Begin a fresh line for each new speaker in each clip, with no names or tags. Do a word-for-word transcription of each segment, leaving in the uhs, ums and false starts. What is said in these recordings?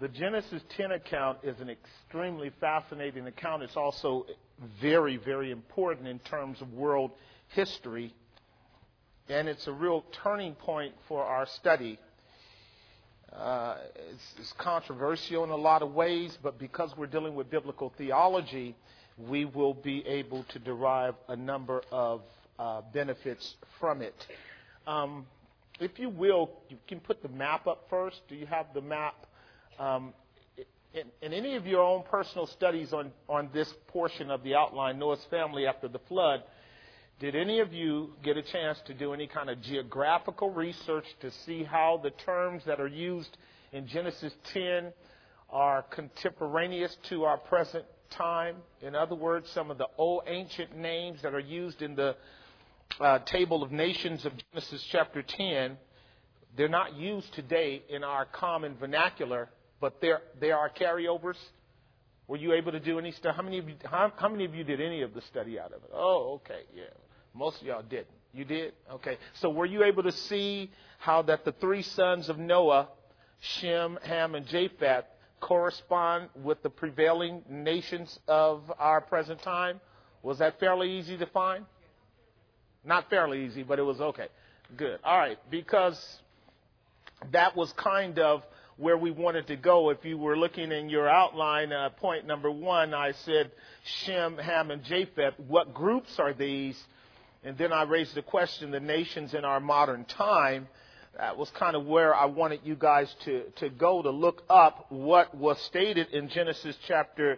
The Genesis ten account is an extremely fascinating account. It's also very, very important in terms of world history. And it's a real turning point for our study. Uh, it's, it's controversial in a lot of ways, but because we're dealing with biblical theology, we will be able to derive a number of uh, benefits from it. Um, if you will, you can put the map up first. Do you have the map? Um, in, in any of your own personal studies on, on this portion of the outline, Noah's family after the flood, did any of you get a chance to do any kind of geographical research to see how the terms that are used in Genesis ten are contemporaneous to our present time? In other words, some of the old ancient names that are used in the uh, table of nations of Genesis chapter ten, they're not used today in our common vernacular, but there there are carryovers. Were you able to do any stuff? How many of you how, how many of you did any of the study out of it? Oh, okay, yeah. Most of y'all didn't. You did? Okay. So were you able to see how that the three sons of Noah, Shem, Ham, and Japheth, correspond with the prevailing nations of our present time? Was that fairly easy to find? Not fairly easy, but it was okay. Good. All right. Because that was kind of where we wanted to go. If you were looking in your outline, uh, point number one, I said Shem, Ham, and Japheth. What groups are these? And then I raised the question, the nations in our modern time. That was kind of where I wanted you guys to, to go to look up what was stated in Genesis chapter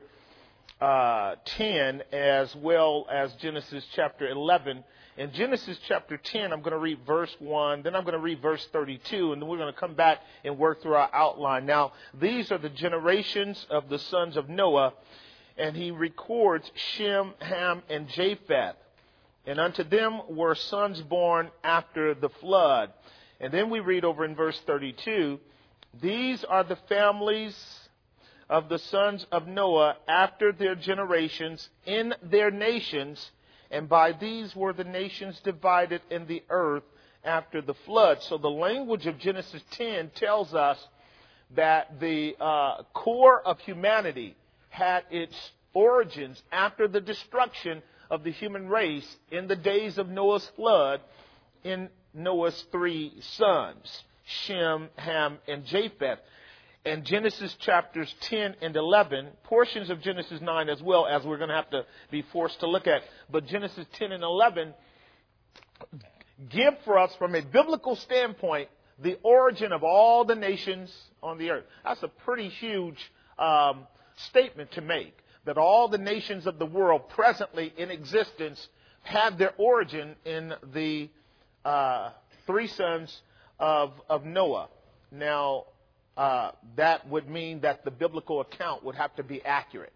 uh, ten as well as Genesis chapter eleven. In Genesis chapter ten, I'm going to read verse one, then I'm going to read verse thirty-two, and then we're going to come back and work through our outline. Now, these are the generations of the sons of Noah, and he records Shem, Ham, and Japheth. And unto them were sons born after the flood. And then we read over in verse thirty-two, these are the families of the sons of Noah after their generations in their nations, and by these were the nations divided in the earth after the flood. So the language of Genesis ten tells us that the uh, core of humanity had its origins after the destruction of the human race in the days of Noah's flood in Noah's three sons, Shem, Ham, and Japheth. And Genesis chapters ten and eleven, portions of Genesis nine as well, as we're going to have to be forced to look at. But Genesis ten and eleven give for us, from a biblical standpoint, the origin of all the nations on the earth. That's a pretty huge um, statement to make, that all the nations of the world presently in existence had their origin in the uh, three sons of, of Noah. Now, uh, that would mean that the biblical account would have to be accurate.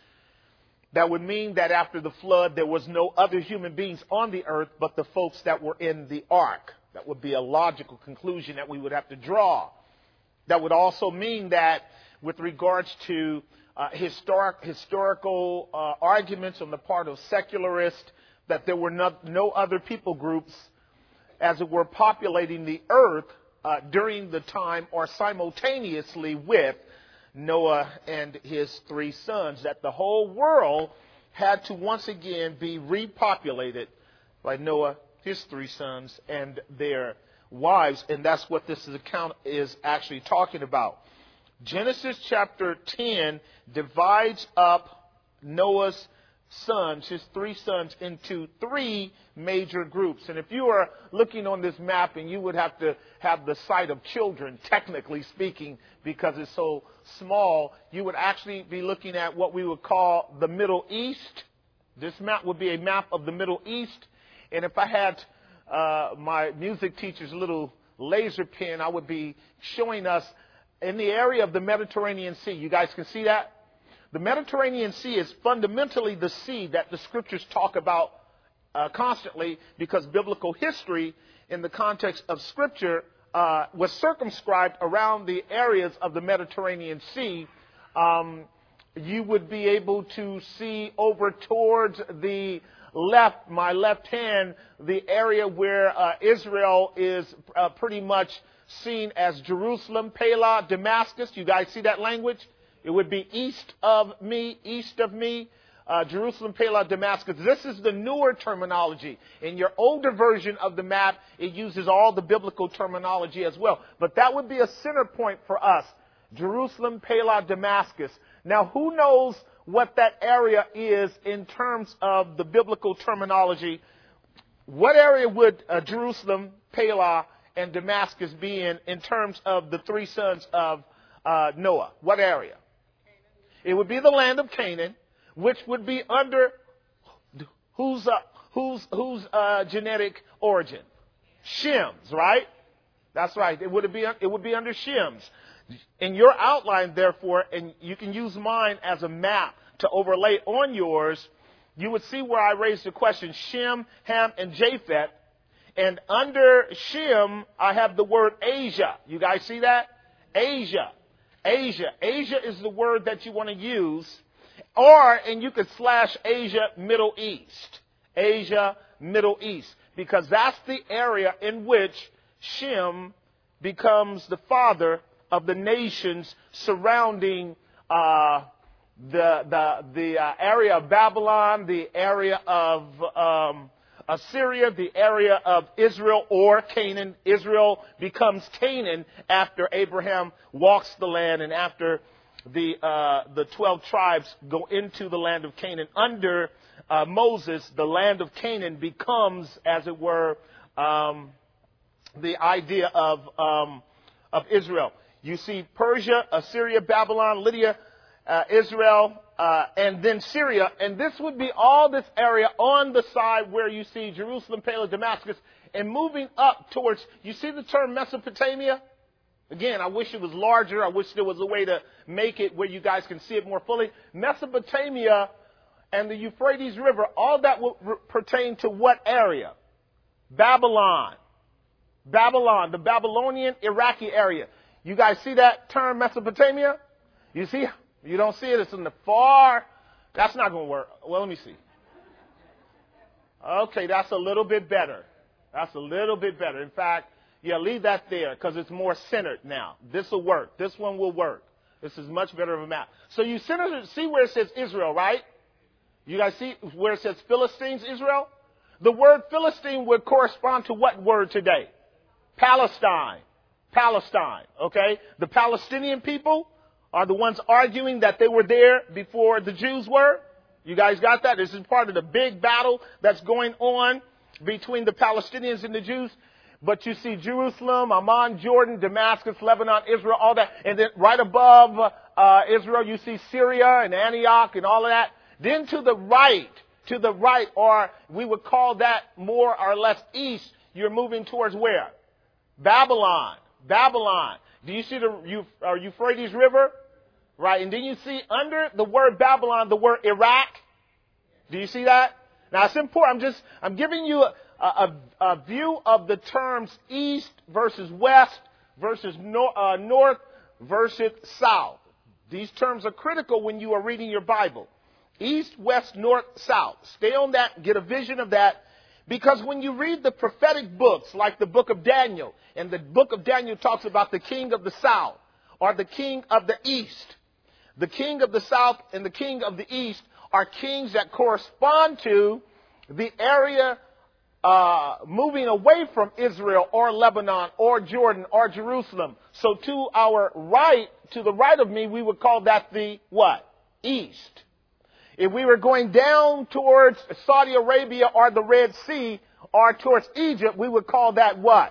That would mean that after the flood, there was no other human beings on the earth but the folks that were in the ark. That would be a logical conclusion that we would have to draw. That would also mean that with regards to uh, historic, historical uh, arguments on the part of secularists, that there were no, no other people groups, as it were, populating the earth uh, during the time or simultaneously with Noah and his three sons, that the whole world had to once again be repopulated by Noah, his three sons, and their wives. And that's what this account is actually talking about. Genesis chapter ten divides up Noah's sons, his three sons, into three major groups. And if you are looking on this map, and you would have to have the sight of children, technically speaking, because it's so small, you would actually be looking at what we would call the Middle East. This map would be a map of the Middle East. And if I had uh, my music teacher's little laser pen, I would be showing us in the area of the Mediterranean Sea. You guys can see that? The Mediterranean Sea is fundamentally the sea that the scriptures talk about uh, constantly, because biblical history in the context of scripture uh, was circumscribed around the areas of the Mediterranean Sea. Um, you would be able to see over towards the left, my left hand, the area where uh, Israel is uh, pretty much seen as Jerusalem, Pelah, Damascus. You guys see that language? It would be east of me, east of me, uh, Jerusalem, Pelah, Damascus. This is the newer terminology. In your older version of the map, it uses all the biblical terminology as well. But that would be a center point for us. Jerusalem, Pelah, Damascus. Now, who knows what that area is in terms of the biblical terminology? What area would uh, Jerusalem, Pelah, and Damascus be in in terms of the three sons of uh, Noah? What area? It would be the land of Canaan, which would be under whose uh, whose whose uh, genetic origin? Shem's, right? That's right. It would be it would be under Shem's. In your outline, therefore, and you can use mine as a map to overlay on yours, you would see where I raised the question: Shem, Ham, and Japheth. And under Shem, I have the word Asia. You guys see that? Asia. Asia. Asia is the word that you want to use. Or, and you could slash Asia, Middle East. Asia, Middle East. Because that's the area in which Shem becomes the father of the nations surrounding uh, the the the uh, area of Babylon, the area of um, Assyria, the area of Israel or Canaan. Israel becomes Canaan after Abraham walks the land and after the uh, the twelve tribes go into the land of Canaan. Under uh, Moses, the land of Canaan becomes, as it were, um, the idea of um, of Israel. You see Persia, Assyria, Babylon, Lydia, uh, Israel, uh, and then Syria. And this would be all this area on the side where you see Jerusalem, Pelah, Damascus, and moving up towards, you see the term Mesopotamia? Again, I wish it was larger. I wish there was a way to make it where you guys can see it more fully. Mesopotamia and the Euphrates River, all that would re- pertain to what area? Babylon. Babylon, the Babylonian Iraqi area. You guys see that term Mesopotamia? You see? You don't see it. It's in the far. That's not going to work. Well, let me see. Okay, that's a little bit better. That's a little bit better. In fact, yeah, leave that there because it's more centered now. This will work. This one will work. This is much better of a map. So you center, see where it says Israel, right? You guys see where it says Philistines, Israel? The word Philistine would correspond to what word today? Palestine. Palestine, okay? The Palestinian people are the ones arguing that they were there before the Jews were. You guys got that? This is part of the big battle that's going on between the Palestinians and the Jews. But you see Jerusalem, Amman, Jordan, Damascus, Lebanon, Israel, all that. And then right above uh, Israel, you see Syria and Antioch and all of that. Then to the right, to the right, or we would call that more or less east, you're moving towards where? Babylon. Babylon. Do you see the uh, Euphrates River? Right. And then you see under the word Babylon, the word Iraq. Do you see that? Now it's important. I'm just, I'm giving you a, a, a view of the terms east versus west versus nor, uh, north versus south. These terms are critical when you are reading your Bible. East, west, north, south. Stay on that. Get a vision of that. Because when you read the prophetic books, like the book of Daniel, and the book of Daniel talks about the king of the south, or the king of the east. The king of the south and the king of the east are kings that correspond to the area uh, moving away from Israel, or Lebanon, or Jordan, or Jerusalem. So to our right, to the right of me, we would call that the what? East. If we were going down towards Saudi Arabia or the Red Sea or towards Egypt, we would call that what?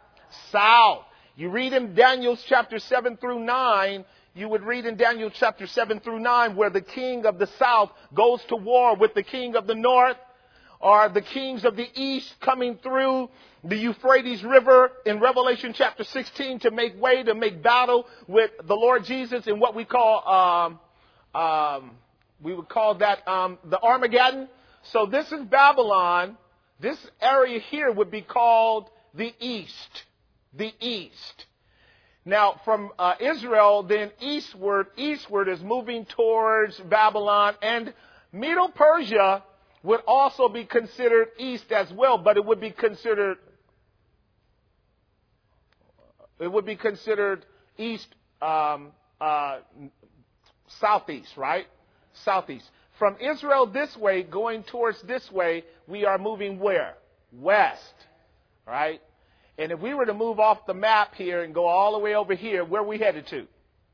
South. You read in Daniel chapter seven through nine, you would read in Daniel chapter seven through nine where the king of the south goes to war with the king of the north, or the kings of the east coming through the Euphrates River in Revelation chapter sixteen to make way, to make battle with the Lord Jesus in what we call... Um, um, We would call that um, the Armageddon. So this is Babylon. This area here would be called the East. The East. Now, from uh, Israel, then eastward, eastward is moving towards Babylon. And Medo-Persia would also be considered east as well, but it would be considered It would be considered east, um, uh, southeast, right? Southeast. From Israel this way, going towards this way, we are moving where? West, right? And if we were to move off the map here and go all the way over here, where are we headed to?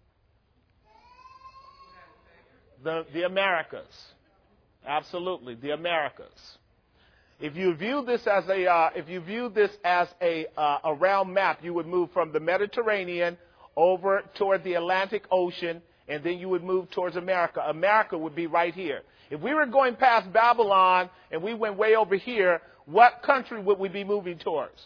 The, the Americas. Absolutely, the Americas. If you view this as a, uh, if you view this as a, uh, a round map, you would move from the Mediterranean over toward the Atlantic Ocean, and then you would move towards America. America would be right here. If we were going past Babylon and we went way over here, what country would we be moving towards?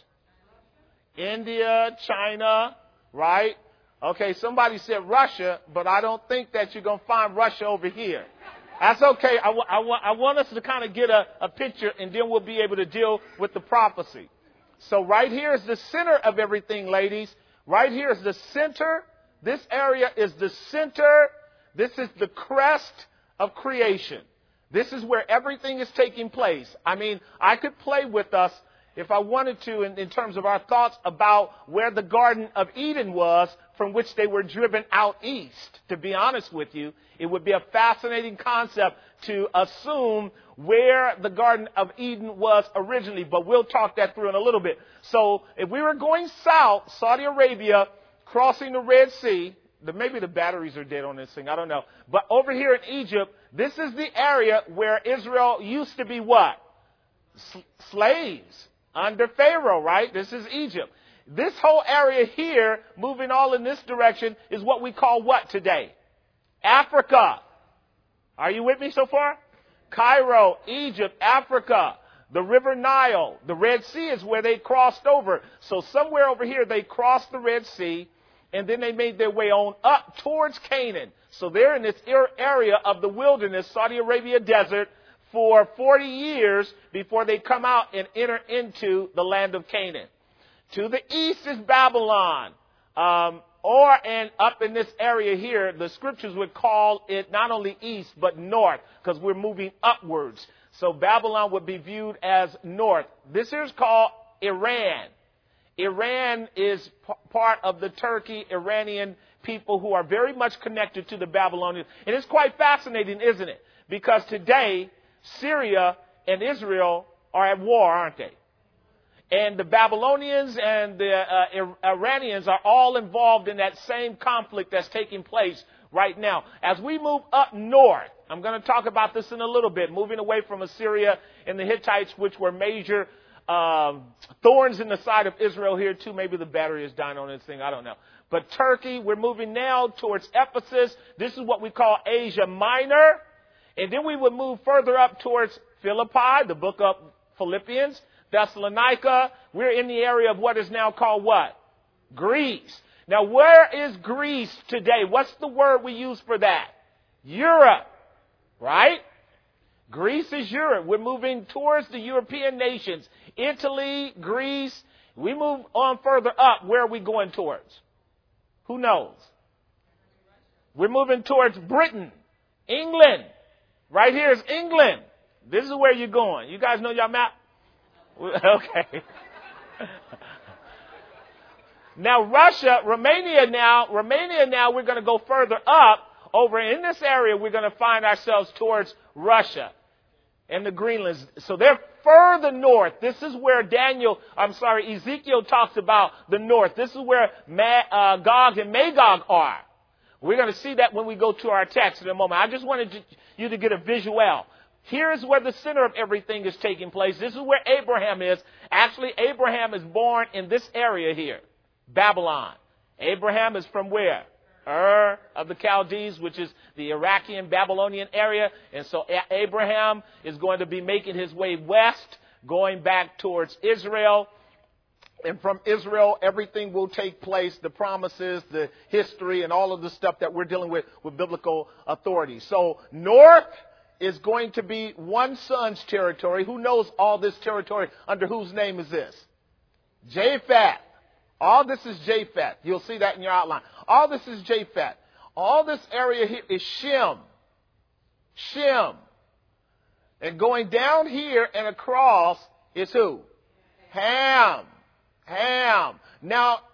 India, China, right? Okay, somebody said Russia, but I don't think that you're going to find Russia over here. That's okay. I, w- I, w- I want us to kind of get a, a picture, and then we'll be able to deal with the prophecy. So right here is the center of everything, ladies. Right here is the center. This area is the center. This is the crest of creation. This is where everything is taking place. I mean, I could play with us if I wanted to in, in terms of our thoughts about where the Garden of Eden was, from which they were driven out east. To be honest with you, it would be a fascinating concept to assume where the Garden of Eden was originally, but we'll talk that through in a little bit. So if we were going south, Saudi Arabia, crossing the Red Sea, the, maybe the batteries are dead on this thing, I don't know. But over here in Egypt, this is the area where Israel used to be what? S- slaves under Pharaoh, right? This is Egypt. This whole area here, moving all in this direction, is what we call what today? Africa. Are you with me so far? Cairo, Egypt, Africa, the River Nile. The Red Sea is where they crossed over. So somewhere over here they crossed the Red Sea, and then they made their way on up towards Canaan. So they're in this area of the wilderness, Saudi Arabia desert, for forty years before they come out and enter into the land of Canaan. To the east is Babylon. Um, or, and up in this area here, the scriptures would call it not only east, but north, because we're moving upwards. So Babylon would be viewed as north. This here is called Iran. Iran is p- part of the Turkey, Iranian people who are very much connected to the Babylonians. And it's quite fascinating, isn't it? Because today, Syria and Israel are at war, aren't they? And the Babylonians and the uh, Iranians are all involved in that same conflict that's taking place right now. As we move up north, I'm going to talk about this in a little bit, moving away from Assyria and the Hittites, which were major um, thorns in the side of Israel here too. Maybe the battery is dying on this thing. I don't know. But Turkey, we're moving now towards Ephesus. This is what we call Asia Minor. And then we would move further up towards Philippi, the book of Philippians. Thessalonica, we're in the area of what is now called what? Greece. Now, where is Greece today? What's the word we use for that? Europe, right? Greece is Europe. We're moving towards the European nations. Italy, Greece. We move on further up. Where are we going towards? Who knows? We're moving towards Britain, England. Right here is England. This is where you're going. You guys know your map? Okay. Now Russia, Romania now, Romania now we're going to go further up. Over in this area, we're going to find ourselves towards Russia and the Greenlands. So they're further north. This is where Daniel, I'm sorry, Ezekiel talks about the north. This is where Ma, uh, Gog and Magog are. We're going to see that when we go to our text in a moment. I just wanted you to get a visual. Here is where the center of everything is taking place. This is where Abraham is. Actually, Abraham is born in this area here, Babylon. Abraham is from where? Ur of the Chaldees, which is the Iraqi and Babylonian area. And so Abraham is going to be making his way west, going back towards Israel. And from Israel, everything will take place, the promises, the history, and all of the stuff that we're dealing with with biblical authority. So north is going to be one son's territory. Who knows all this territory? Under whose name is this? Japheth. All this is Japheth. You'll see that in your outline. All this is Japheth. All this area here is Shem. Shem. And going down here and across is who? Ham. Ham. Now,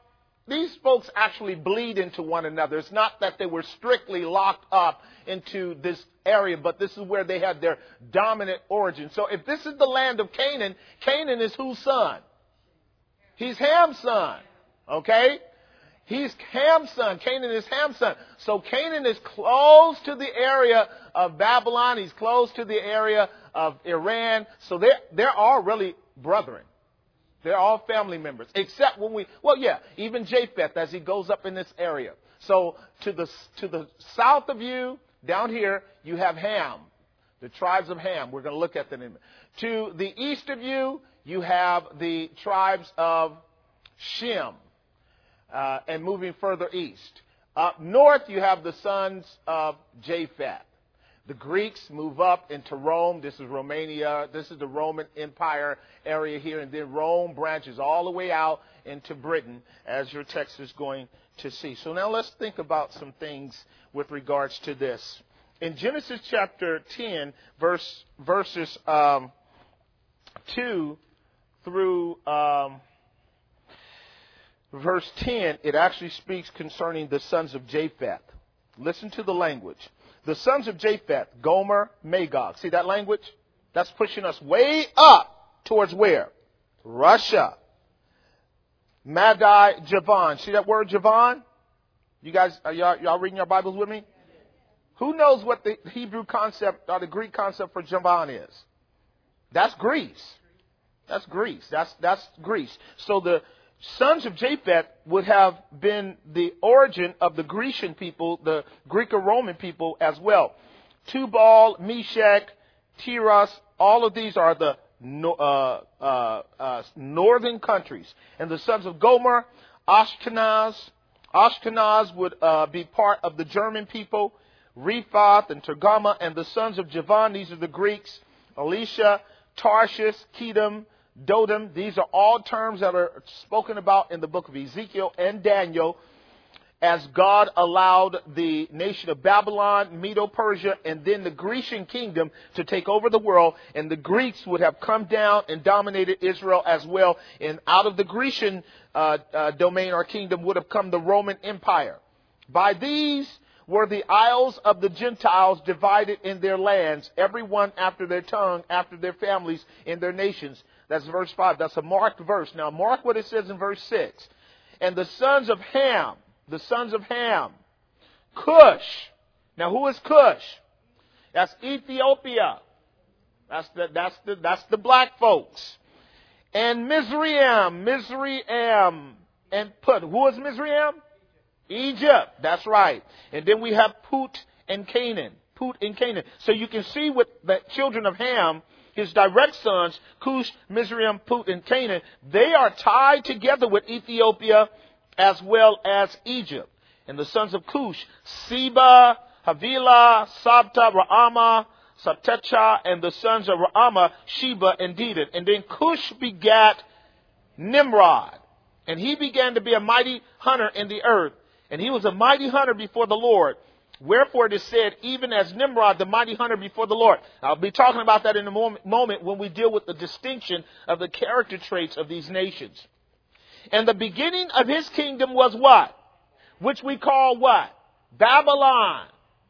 these folks actually bleed into one another. It's not that they were strictly locked up into this area, but this is where they had their dominant origin. So if this is the land of Canaan, Canaan is whose son? He's Ham's son. Okay? He's Ham's son. Canaan is Ham's son. So Canaan is close to the area of Babylon. He's close to the area of Iran. So they're, they're all really brethren. They're all family members. Except when we, well, yeah, even Japheth as he goes up in this area. So to the, to the south of you, down here, you have Ham. The tribes of Ham. We're going to look at that in a minute. To the east of you, you have the tribes of Shem. Uh, and moving further east. Up north, you have the sons of Japheth. The Greeks move up into Rome. This is Romania. This is the Roman Empire area here. And then Rome branches all the way out into Britain, as your text is going to see. So now let's think about some things with regards to this. In Genesis chapter ten, verse, verses um, two through... Um, Verse ten, it actually speaks concerning the sons of Japheth. Listen to the language. The sons of Japheth, Gomer, Magog. See that language? That's pushing us way up towards where? Russia. Madai, Javan. See that word Javan? You guys, are y'all, y'all reading your Bibles with me? Who knows what the Hebrew concept or the Greek concept for Javan is? That's Greece. That's Greece. That's, that's Greece. So the sons of Japheth would have been the origin of the Grecian people, the Greco-Roman people as well. Tubal, Meshech, Tiras, all of these are the uh, uh, uh, northern countries. And the sons of Gomer, Ashkenaz. Ashkenaz would uh, be part of the German people. Rephath and Tergama. And the sons of Javan, these are the Greeks. Elisha, Tarshish, Kedem, Dodom. These are all terms that are spoken about in the book of Ezekiel and Daniel as God allowed the nation of Babylon, Medo-Persia, and then the Grecian kingdom to take over the world. And the Greeks would have come down and dominated Israel as well. And out of the Grecian uh, uh, domain or kingdom would have come the Roman Empire. By these were the isles of the Gentiles divided in their lands, everyone after their tongue, after their families, in their nations. That's verse five. That's a marked verse. Now, mark what it says in verse six. And the sons of Ham, the sons of Ham, Cush. Now, who is Cush? That's Ethiopia. That's the, that's the, that's the black folks. And Mizraim, Mizraim, and Put. Who is Mizraim? Egypt. That's right. And then we have Put and Canaan. Put and Canaan. So you can see with the children of Ham, his direct sons, Cush, Mizraim, Put, and Canaan, they are tied together with Ethiopia as well as Egypt. And the sons of Cush, Seba, Havilah, Sabta, Raama, Sabtecha, and the sons of Raama, Sheba, and Dedan. And then Cush begat Nimrod. And he began to be a mighty hunter in the earth. And he was a mighty hunter before the Lord. Wherefore it is said, even as Nimrod, the mighty hunter before the Lord. I'll be talking about that in a moment when we deal with the distinction of the character traits of these nations. And the beginning of his kingdom was what? Which we call what? Babylon.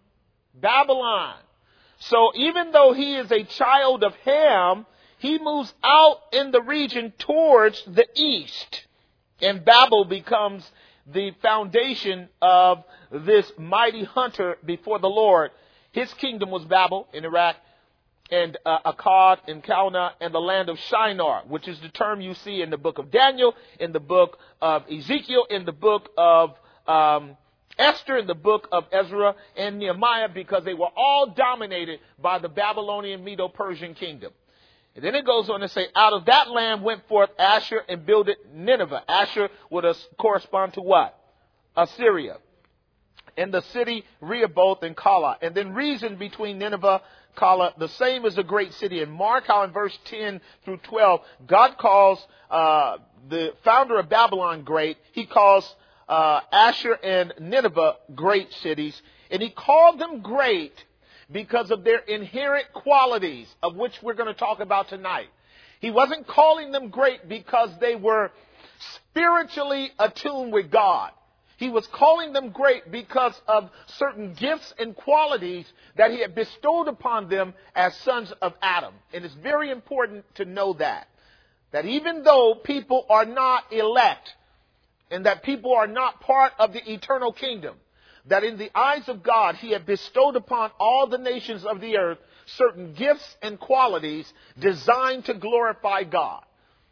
Babylon. So even though he is a child of Ham, he moves out in the region towards the east. And Babel becomes the foundation of this mighty hunter before the Lord. His kingdom was Babel in Iraq, and uh, Akkad and Calneh, and the land of Shinar, which is the term you see in the book of Daniel, in the book of Ezekiel, in the book of um, Esther, in the book of Ezra and Nehemiah, because they were all dominated by the Babylonian Medo-Persian kingdom. And then it goes on to say, out of that land went forth Asher and builded Nineveh. Asher would correspond to what? Assyria. And the city Rehoboth and Calah. And then reason between Nineveh, Calah, the same as a great city. And mark how in verse ten through twelve, God calls uh, the founder of Babylon great. He calls uh, Asher and Nineveh great cities. And he called them great because of their inherent qualities, of which we're going to talk about tonight. He wasn't calling them great because they were spiritually attuned with God. He was calling them great because of certain gifts and qualities that he had bestowed upon them as sons of Adam. And it's very important to know that. That even though people are not elect and that people are not part of the eternal kingdom, that in the eyes of God, he had bestowed upon all the nations of the earth certain gifts and qualities designed to glorify God.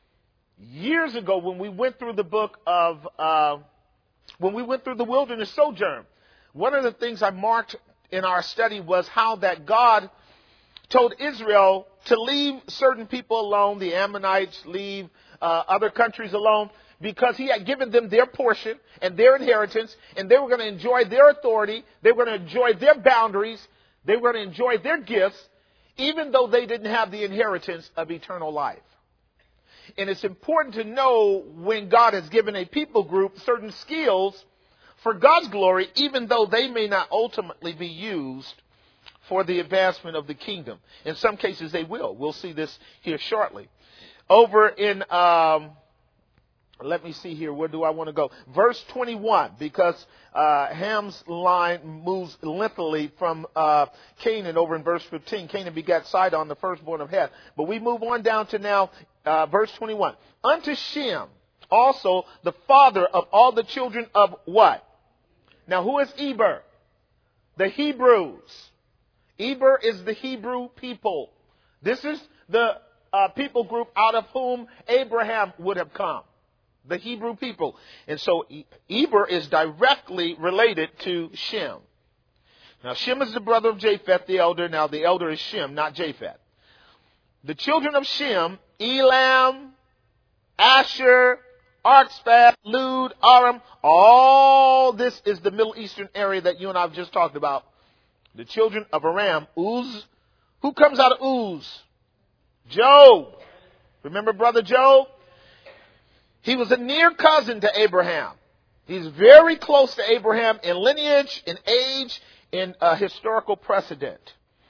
Years ago, when we went through the book of, uh, when we went through the wilderness sojourn, one of the things I marked in our study was how that God told Israel to leave certain people alone, the Ammonites, leave uh, other countries alone, because he had given them their portion and their inheritance, and they were going to enjoy their authority, they were going to enjoy their boundaries, they were going to enjoy their gifts, even though they didn't have the inheritance of eternal life. And it's important to know when God has given a people group certain skills for God's glory, even though they may not ultimately be used for the advancement of the kingdom. In some cases, they will. We'll see this here shortly. Over in, um, let me see here. Where do I want to go? Verse twenty-one, because uh, Ham's line moves lengthily from uh, Canaan over in verse fifteen. Canaan begat Sidon, the firstborn of Heth. But we move on down to now uh, verse twenty-one. Unto Shem also the father of all the children of what? Now, who is Eber? The Hebrews. Eber is the Hebrew people. This is the uh, people group out of whom Abraham would have come. The Hebrew people. And so Eber is directly related to Shem. Now, Shem is the brother of Japheth, the elder. Now, the elder is Shem, not Japheth. The children of Shem, Elam, Asher, Arphaxad, Lud, Aram, all this is the Middle Eastern area that you and I have just talked about. The children of Aram, Uz. Who comes out of Uz? Job. Remember brother Job? He was a near cousin to Abraham. He's very close to Abraham in lineage, in age, in uh, historical precedent.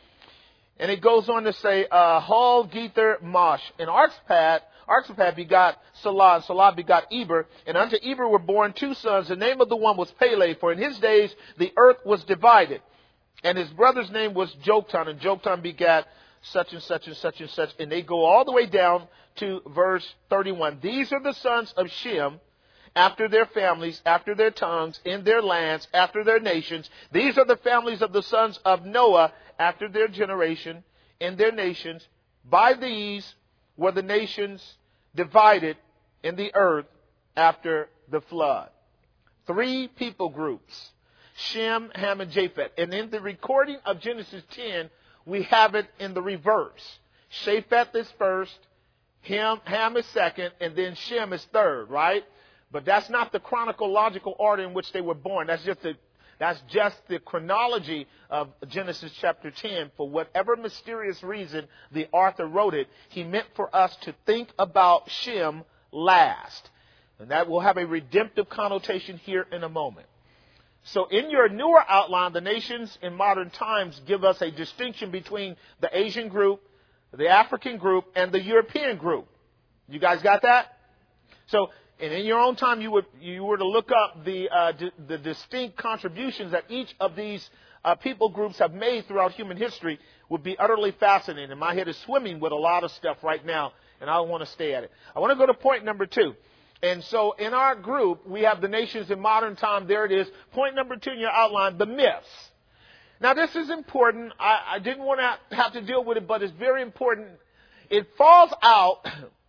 And it goes on to say, uh, Hul, Gether, Mosh. And Arphaxad, Arphaxad begot Salah, and Salah begot Eber. And unto Eber were born two sons. The name of the one was Peleg, for in his days the earth was divided. And his brother's name was Joktan, and Joktan begat such and such and such and such. And they go all the way down to verse thirty-one. These are the sons of Shem, after their families, after their tongues, in their lands, after their nations. These are the families of the sons of Noah, after their generation, in their nations. By these were the nations divided in the earth after the flood. Three people groups. Shem, Ham, and Japheth. And in the recording of Genesis ten, we have it in the reverse. Japheth is first, Ham, Ham is second, and then Shem is third, right? But that's not the chronological order in which they were born. That's just the, that's just the chronology of Genesis chapter ten. For whatever mysterious reason the author wrote it, he meant for us to think about Shem last. And that will have a redemptive connotation here in a moment. So in your newer outline, the nations in modern times give us a distinction between the Asian group, the African group, and the European group. You guys got that? So, and in your own time, you would you were to look up the uh, d- the distinct contributions that each of these uh, people groups have made throughout human history, would be utterly fascinating. And my head is swimming with a lot of stuff right now, and I don't want to stay at it. I want to go to point number two. And so in our group, we have the nations in modern time. There it is. Point number two in your outline, the myths. Now, this is important. I, I didn't want to have to deal with it, but it's very important. It falls out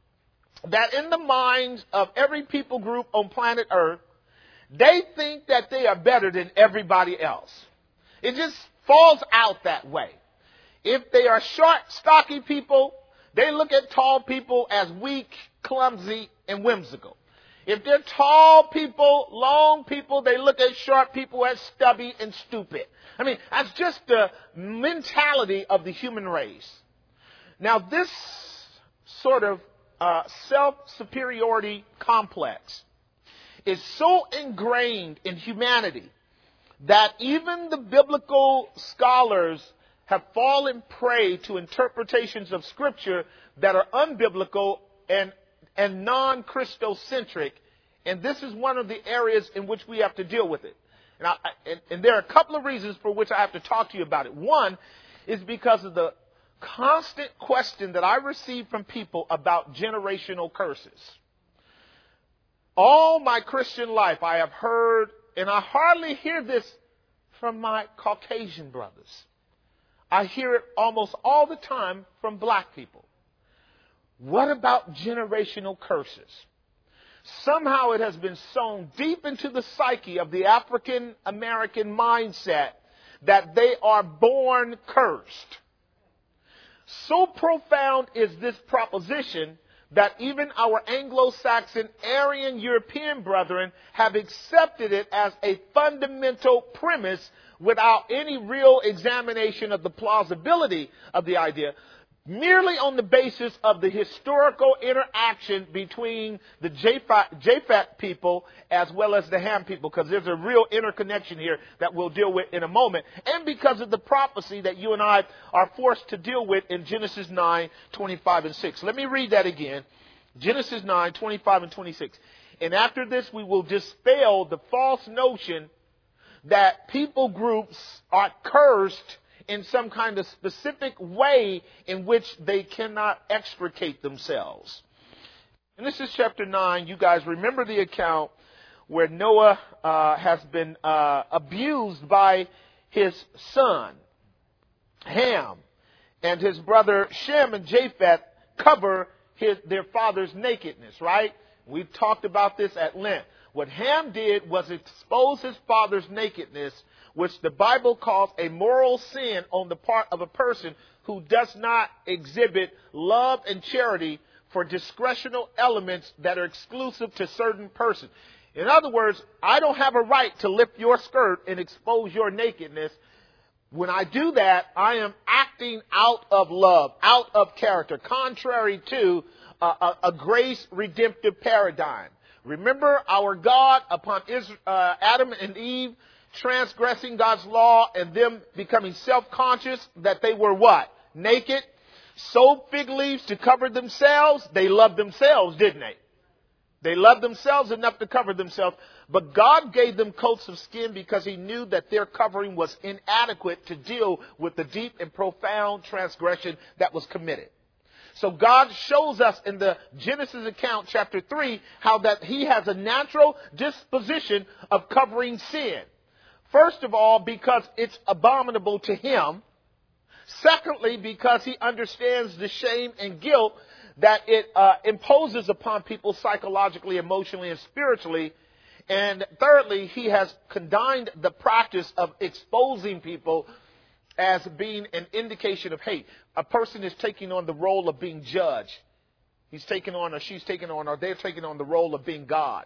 that in the minds of every people group on planet Earth, they think that they are better than everybody else. It just falls out that way. If they are short, stocky people, they look at tall people as weak, clumsy, and whimsical. If they're tall people, long people, they look at short people as stubby and stupid. I mean, that's just the mentality of the human race. Now, this sort of uh, self-superiority complex is so ingrained in humanity that even the biblical scholars have fallen prey to interpretations of Scripture that are unbiblical and and non-Christocentric. And this is one of the areas in which we have to deal with it. And, I, and, and there are a couple of reasons for which I have to talk to you about it. One is because of the constant question that I receive from people about generational curses. All my Christian life I have heard, and I hardly hear this from my Caucasian brothers. I hear it almost all the time from black people. What about generational curses? Somehow it has been sown deep into the psyche of the African American mindset that they are born cursed. So profound is this proposition that even our Anglo-Saxon Aryan European brethren have accepted it as a fundamental premise without any real examination of the plausibility of the idea, merely on the basis of the historical interaction between the Japhet, Japhet people as well as the Ham people, because there's a real interconnection here that we'll deal with in a moment, and because of the prophecy that you and I are forced to deal with in Genesis nine, twenty-five and six. Let me read that again. Genesis nine, twenty-five and twenty-six. And after this, we will dispel the false notion that people groups are cursed in some kind of specific way in which they cannot extricate themselves. And this is chapter nine. You guys remember the account where Noah uh, has been uh, abused by his son, Ham, and his brother Shem and Japheth cover his, their father's nakedness, right? We've talked about this at length. What Ham did was expose his father's nakedness, which the Bible calls a moral sin on the part of a person who does not exhibit love and charity for discretional elements that are exclusive to certain persons. In other words, I don't have a right to lift your skirt and expose your nakedness. When I do that, I am acting out of love, out of character, contrary to a, a, a grace redemptive paradigm. Remember our God upon Israel, uh, Adam and Eve transgressing God's law and them becoming self-conscious that they were what? Naked. Sewed fig leaves to cover themselves. They loved themselves, didn't they? They loved themselves enough to cover themselves. But God gave them coats of skin because he knew that their covering was inadequate to deal with the deep and profound transgression that was committed. So God shows us in the Genesis account, chapter three, how that he has a natural disposition of covering sin. First of all, because it's abominable to him. Secondly, because he understands the shame and guilt that it uh, imposes upon people psychologically, emotionally, and spiritually. And thirdly, he has condoned the practice of exposing people as being an indication of hate. A person is taking on the role of being judge. He's taking on, or she's taking on, or they're taking on the role of being God.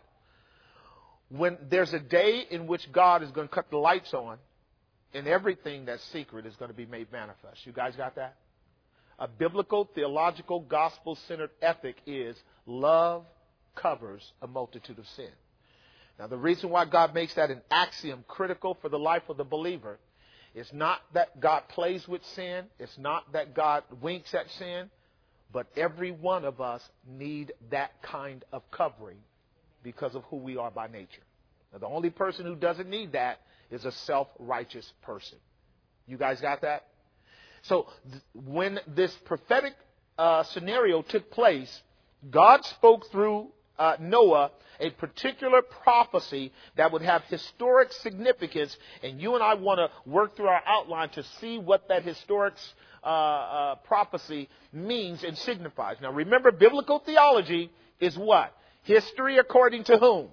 When there's a day in which God is going to cut the lights on, and everything that's secret is going to be made manifest. You guys got that? A biblical, theological, gospel-centered ethic is love covers a multitude of sin. Now, the reason why God makes that an axiom critical for the life of the believer is not that God plays with sin. It's not that God winks at sin. But every one of us need that kind of covering because of who we are by nature. Now, the only person who doesn't need that is a self-righteous person. You guys got that? So th- when this prophetic uh, scenario took place, God spoke through uh, Noah a particular prophecy that would have historic significance, and you and I want to work through our outline to see what that historic uh, uh, prophecy means and signifies. Now remember, biblical theology is what? History according to whom?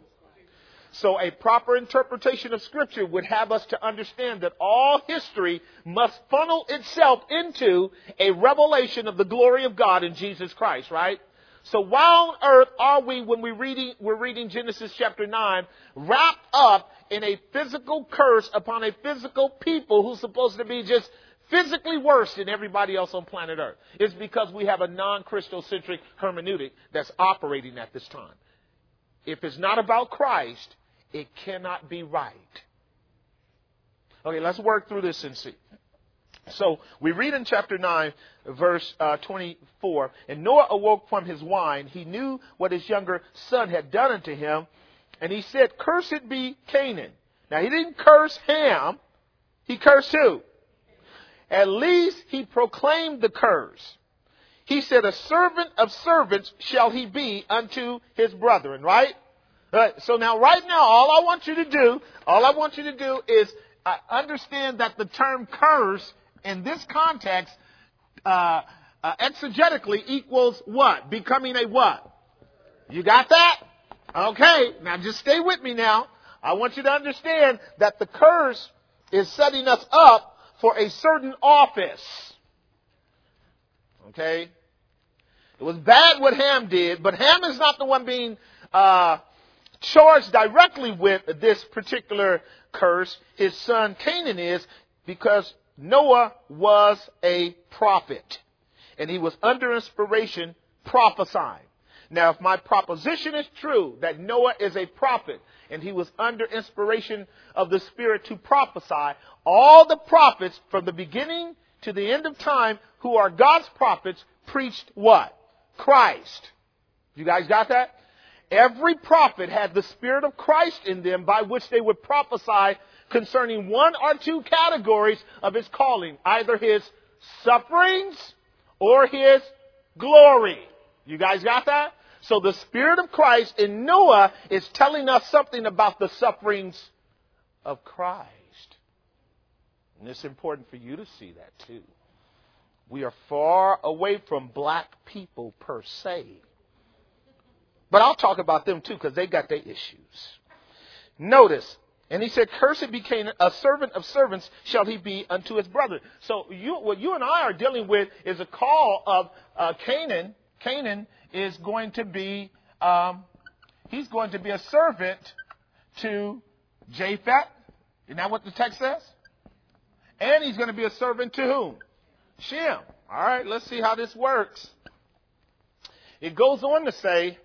So a proper interpretation of Scripture would have us to understand that all history must funnel itself into a revelation of the glory of God in Jesus Christ, right? So why on earth are we, when we reading, we're reading Genesis chapter nine, wrapped up in a physical curse upon a physical people who's supposed to be just physically worse than everybody else on planet Earth? It's because we have a non-Christocentric hermeneutic that's operating at this time. If it's not about Christ, it cannot be right. Okay, let's work through this and see. So we read in chapter nine, verse uh, twenty-four, and Noah awoke from his wine. He knew what his younger son had done unto him. And he said, cursed be Canaan. Now he didn't curse Ham. He cursed who? At least he proclaimed the curse. He said, a servant of servants shall he be unto his brethren, right? Right. So now, right now, all I want you to do, all I want you to do is uh, understand that the term curse in this context, uh, uh, exegetically equals what? Becoming a what? You got that? Okay. Now just stay with me now. I want you to understand that the curse is setting us up for a certain office. Okay. It was bad what Ham did, but Ham is not the one being, uh, charged directly with this particular curse. His son Canaan is, because Noah was a prophet and he was under inspiration prophesying. Now, if my proposition is true that Noah is a prophet and he was under inspiration of the Spirit to prophesy, all the prophets from the beginning to the end of time who are God's prophets preached what? Christ. You guys got that? Every prophet had the Spirit of Christ in them by which they would prophesy concerning one or two categories of his calling, either his sufferings or his glory. You guys got that? So the Spirit of Christ in Noah is telling us something about the sufferings of Christ. And it's important for you to see that too. We are far away from black people per se. But I'll talk about them too, because they got their issues. Notice, and he said, cursed be Canaan, a servant of servants shall he be unto his brother. So you, what you and I are dealing with is a call of uh, Canaan. Canaan is going to be, um, he's going to be a servant to Japheth. Isn't that what the text says? And he's going to be a servant to whom? Shem. All right, let's see how this works. It goes on to say,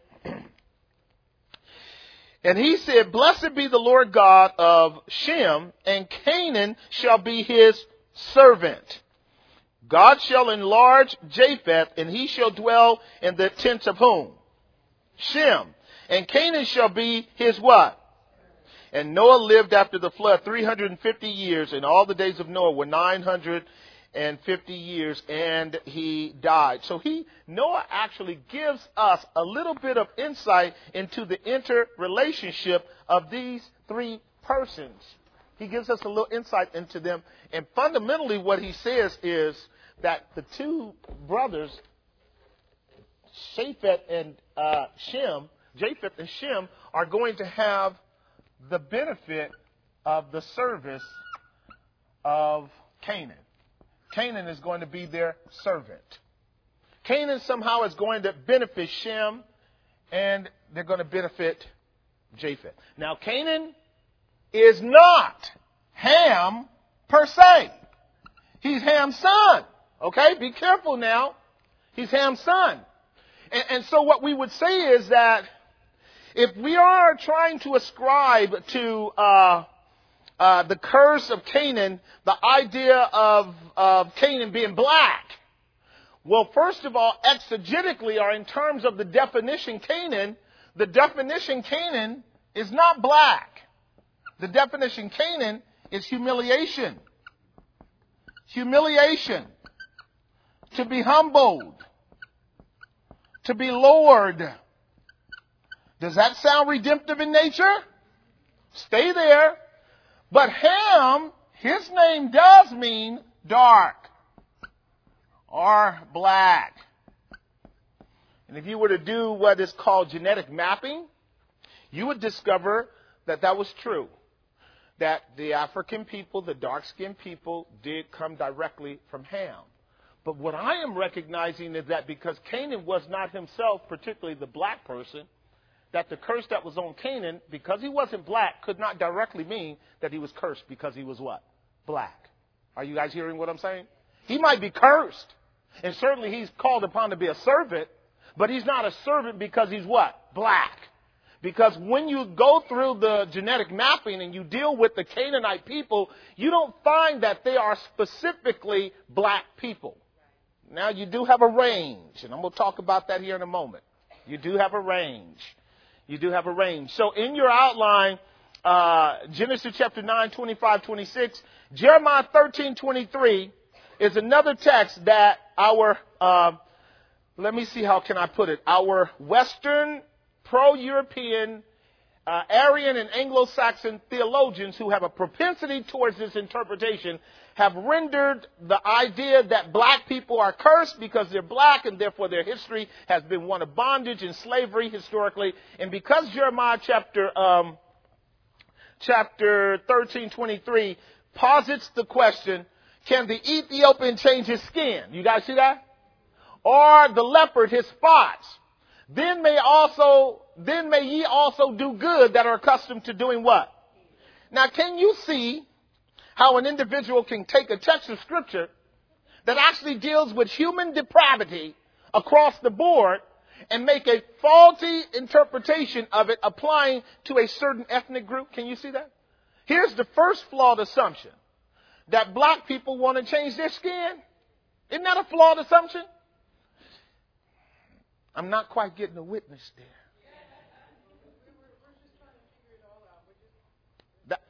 and he said, blessed be the Lord God of Shem, and Canaan shall be his servant. God shall enlarge Japheth, and he shall dwell in the tents of whom? Shem. And Canaan shall be his what? And Noah lived after the flood three hundred fifty years, and all the days of Noah were nine hundred fifty years, and he died. So he, Noah actually gives us a little bit of insight into the interrelationship of these three persons. He gives us a little insight into them. And fundamentally what he says is that the two brothers, Japheth and uh, Shem, Japheth and Shem, are going to have the benefit of the service of Canaan. Canaan is going to be their servant. Canaan somehow is going to benefit Shem, and they're going to benefit Japheth. Now, Canaan is not Ham per se. He's Ham's son. Okay? Be careful now. He's Ham's son. And, and so what we would say is that if we are trying to ascribe to uh, uh, the curse of Canaan, the idea of, of Canaan being black, well, first of all, exegetically, or in terms of the definition Canaan, the definition Canaan is not black. The definition Canaan is humiliation. Humiliation. To be humbled. To be lowered. Does that sound redemptive in nature? Stay there. But Ham, his name does mean dark or black. And if you were to do what is called genetic mapping, you would discover that that was true. That the African people, the dark-skinned people, did come directly from Ham. But what I am recognizing is that because Canaan was not himself, particularly the black person, that the curse that was on Canaan, because he wasn't black, could not directly mean that he was cursed because he was what? Black. Are you guys hearing what I'm saying? He might be cursed. And certainly he's called upon to be a servant, but he's not a servant because he's what? Black. Because when you go through the genetic mapping and you deal with the Canaanite people, you don't find that they are specifically black people. Now, you do have a range, and I'm going to talk about that here in a moment. You do have a range. You do have a range. So in your outline, uh, Genesis chapter nine, twenty-five, twenty-six, Jeremiah thirteen, twenty-three is another text that our, uh, let me see, how can I put it? Our Western, pro-European, uh, Aryan and Anglo-Saxon theologians who have a propensity towards this interpretation have rendered the idea that black people are cursed because they're black and therefore their history has been one of bondage and slavery historically. And because Jeremiah chapter um, chapter thirteen, twenty-three posits the question, can the Ethiopian change his skin? You guys see that? Or the leopard his spots? Then may also then may ye also do good that are accustomed to doing what? Now, can you see how an individual can take a text of Scripture that actually deals with human depravity across the board and make a faulty interpretation of it applying to a certain ethnic group? Can you see that? Here's the first flawed assumption, that black people want to change their skin. Isn't that a flawed assumption? I'm not quite getting a witness there. That,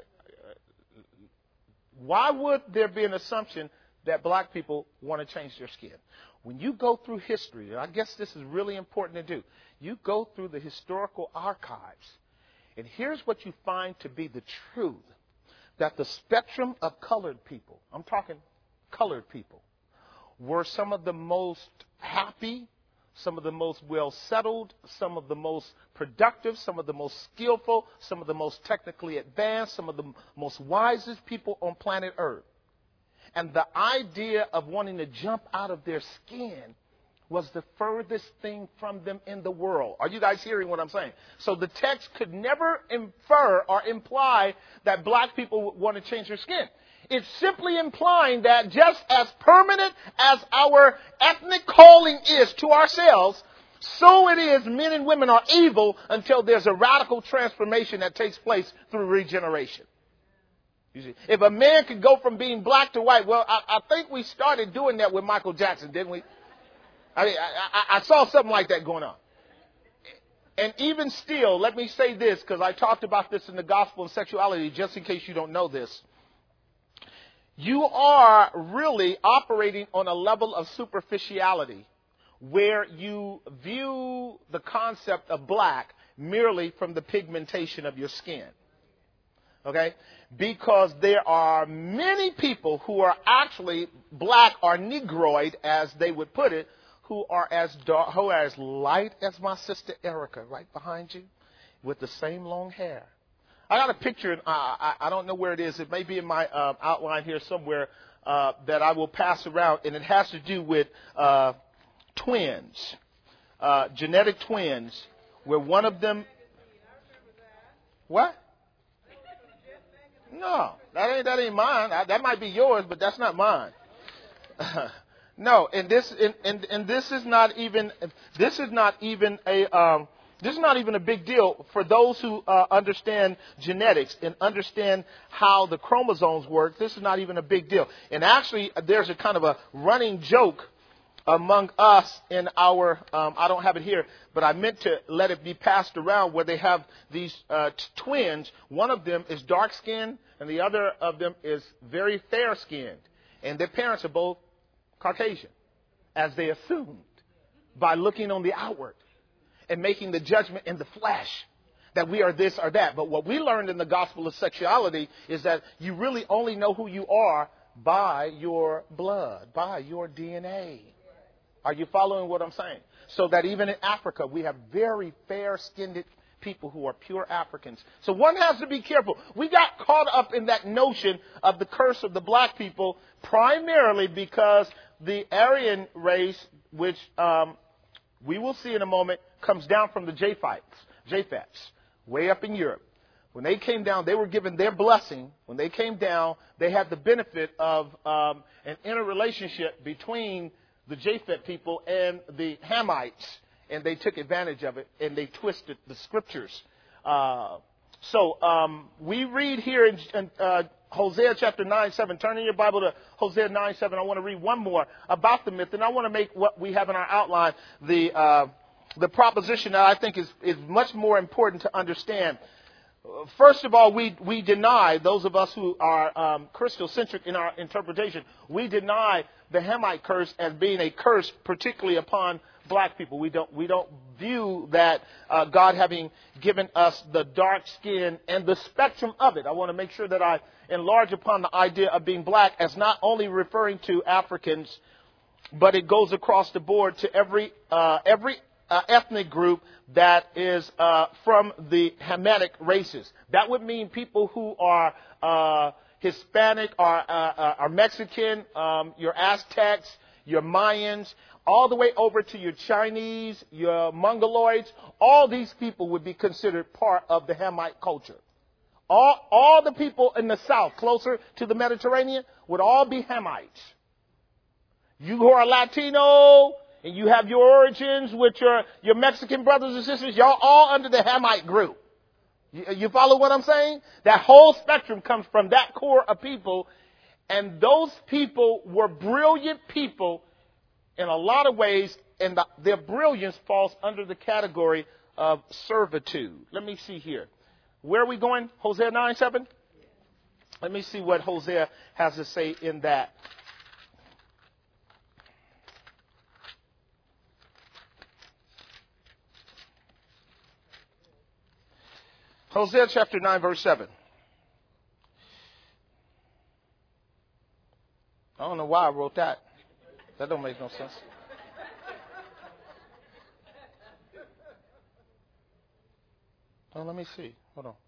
Why would there be an assumption that black people want to change their skin? When you go through history, and I guess this is really important to do, you go through the historical archives, and here's what you find to be the truth, that the spectrum of colored people, I'm talking colored people, were some of the most happy, some of the most well-settled, some of the most productive, some of the most skillful, some of the most technically advanced, some of the most wisest people on planet Earth. And the idea of wanting to jump out of their skin was the furthest thing from them in the world. Are you guys hearing what I'm saying? So the text could never infer or imply that black people want to change their skin. It's simply implying that just as permanent as our ethnic calling is to ourselves, so it is men and women are evil until there's a radical transformation that takes place through regeneration. You see, if a man could go from being black to white, well, I, I think we started doing that with Michael Jackson, didn't we? I, mean, I, I, I saw something like that going on. And even still, let me say this, because I talked about this in the Gospel and Sexuality, just in case you don't know this. You are really operating on a level of superficiality where you view the concept of black merely from the pigmentation of your skin. Okay? Because there are many people who are actually black or negroid, as they would put it, who are as dark, who are as light as my sister Erica right behind you with the same long hair. I got a picture, uh, I, I don't know where it is. It may be in my uh, outline here somewhere uh, that I will pass around, and it has to do with uh, twins, uh, genetic twins, where one of them... What? No, that ain't that ain't mine. I, that might be yours, but that's not mine. No, and this and, and and this is not even this is not even a um, this is not even a big deal for those who uh, understand genetics and understand how the chromosomes work. This is not even a big deal. And actually, there's a kind of a running joke among us in our, um, I don't have it here, but I meant to let it be passed around where they have these uh, t- twins. One of them is dark-skinned and the other of them is very fair-skinned. And their parents are both Caucasian, as they assumed, by looking on the outward and making the judgment in the flesh that we are this or that. But what we learned in the Gospel of Sexuality is that you really only know who you are by your blood, by your D N A. Are you following what I'm saying? So that even in Africa, we have very fair-skinned people who are pure Africans. So one has to be careful. We got caught up in that notion of the curse of the black people primarily because the Aryan race, which um, we will see in a moment, comes down from the Japhites, Japhets, way up in Europe. When they came down, they were given their blessing. When they came down, they had the benefit of um, an interrelationship between the Japhet people and the Hamites, and they took advantage of it, and they twisted the scriptures Uh, so um, we read here in, in uh, Hosea chapter nine, seven. Turn in your Bible to Hosea nine, seven. I want to read one more about the myth, and I want to make what we have in our outline the uh, the proposition that I think is, is much more important to understand. First of all, we, we deny, those of us who are um, Christocentric in our interpretation, we deny the Hamite curse as being a curse particularly upon black people. We don't, we don't view that uh, God having given us the dark skin and the spectrum of it. I want to make sure that I enlarge upon the idea of being black as not only referring to Africans, but it goes across the board to every uh, every Uh, ethnic group that is uh, from the Hamitic races. That would mean people who are uh, Hispanic, or uh, uh, are Mexican, um, your Aztecs, your Mayans, all the way over to your Chinese, your Mongoloids. All these people would be considered part of the Hamite culture. All, all the people in the south, closer to the Mediterranean, would all be Hamites. You who are Latino, and you have your origins with your, your Mexican brothers and sisters, y'all all under the Hamite group. You, you follow what I'm saying? That whole spectrum comes from that core of people. And those people were brilliant people in a lot of ways. And the, their brilliance falls under the category of servitude. Let me see here. Where are we going? Hosea nine, seven? Let me see what Hosea has to say in that. Hosea chapter nine, verse seven. I don't know why I wrote that. That don't make no sense. Oh, let me see. Hold on.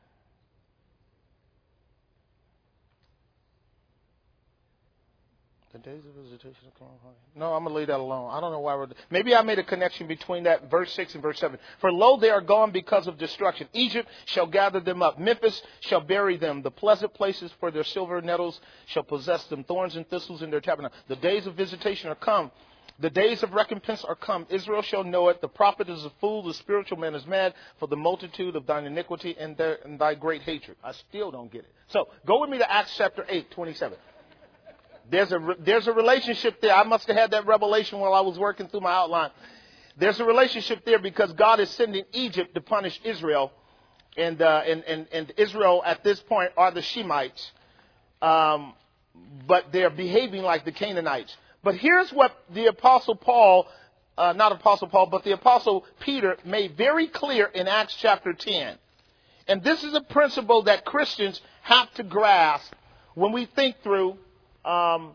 The days of visitation will come upon you. No, I'm going to leave that alone. I don't know why I wrote that. Maybe I made a connection between that verse six and verse seven. For lo, they are gone because of destruction. Egypt shall gather them up. Memphis shall bury them. The pleasant places for their silver nettles shall possess them. Thorns and thistles in their tabernacle. The days of visitation are come. The days of recompense are come. Israel shall know it. The prophet is a fool. The spiritual man is mad for the multitude of thine iniquity and, their, and thy great hatred. I still don't get it. So go with me to Acts chapter eight, twenty-seven. There's a, there's a relationship there. I must have had that revelation while I was working through my outline. There's a relationship there because God is sending Egypt to punish Israel. And, uh, and, and, and Israel at this point are the Shemites. Um, but they're behaving like the Canaanites. But here's what the Apostle Paul, uh, not Apostle Paul, but the Apostle Peter made very clear in Acts chapter ten. And this is a principle that Christians have to grasp when we think through Um,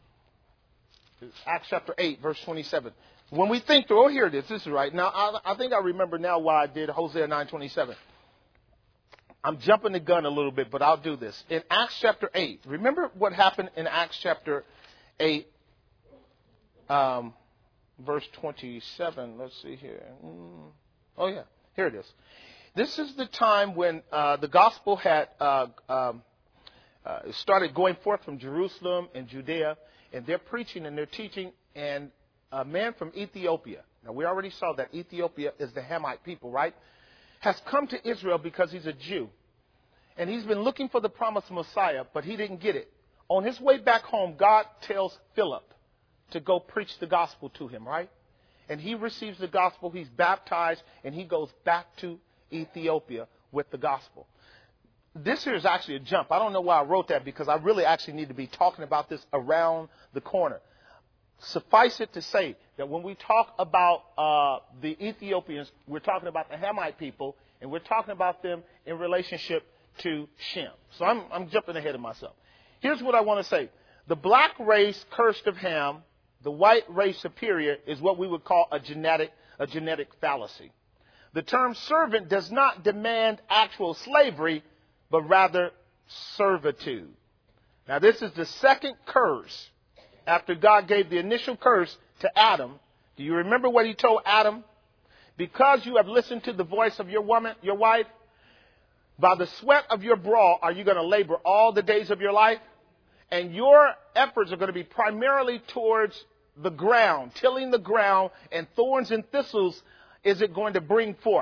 Acts chapter eight, verse twenty-seven. When we think through, oh, here it is. This is right. Now, I, I think I remember now why I did Hosea nine twenty-seven. I'm jumping the gun a little bit, but I'll do this. In Acts chapter eight, remember what happened in Acts chapter eight, um, verse twenty-seven. Let's see here. Mm. Oh, yeah. Here it is. This is the time when uh, the gospel had uh, um, Uh, started going forth from Jerusalem and Judea, and they're preaching and they're teaching, and a man from Ethiopia, now we already saw that Ethiopia is the Hamite people, right, has come to Israel because he's a Jew, and he's been looking for the promised Messiah, but he didn't get it. On his way back home, God tells Philip to go preach the gospel to him, right, and he receives the gospel, he's baptized, and he goes back to Ethiopia with the gospel. This here is actually a jump. I don't know why I wrote that because I really actually need to be talking about this around the corner. Suffice it to say that when we talk about uh, the Ethiopians, we're talking about the Hamite people, and we're talking about them in relationship to Shem. So I'm, I'm jumping ahead of myself. Here's what I want to say. The black race cursed of Ham, the white race superior, is what we would call a genetic, a genetic fallacy. The term servant does not demand actual slavery, but rather servitude. Now, this is the second curse after God gave the initial curse to Adam. Do you remember what he told Adam? Because you have listened to the voice of your woman, your wife, by the sweat of your brow are you going to labor all the days of your life? And your efforts are going to be primarily towards the ground, tilling the ground, and thorns and thistles is it going to bring forth.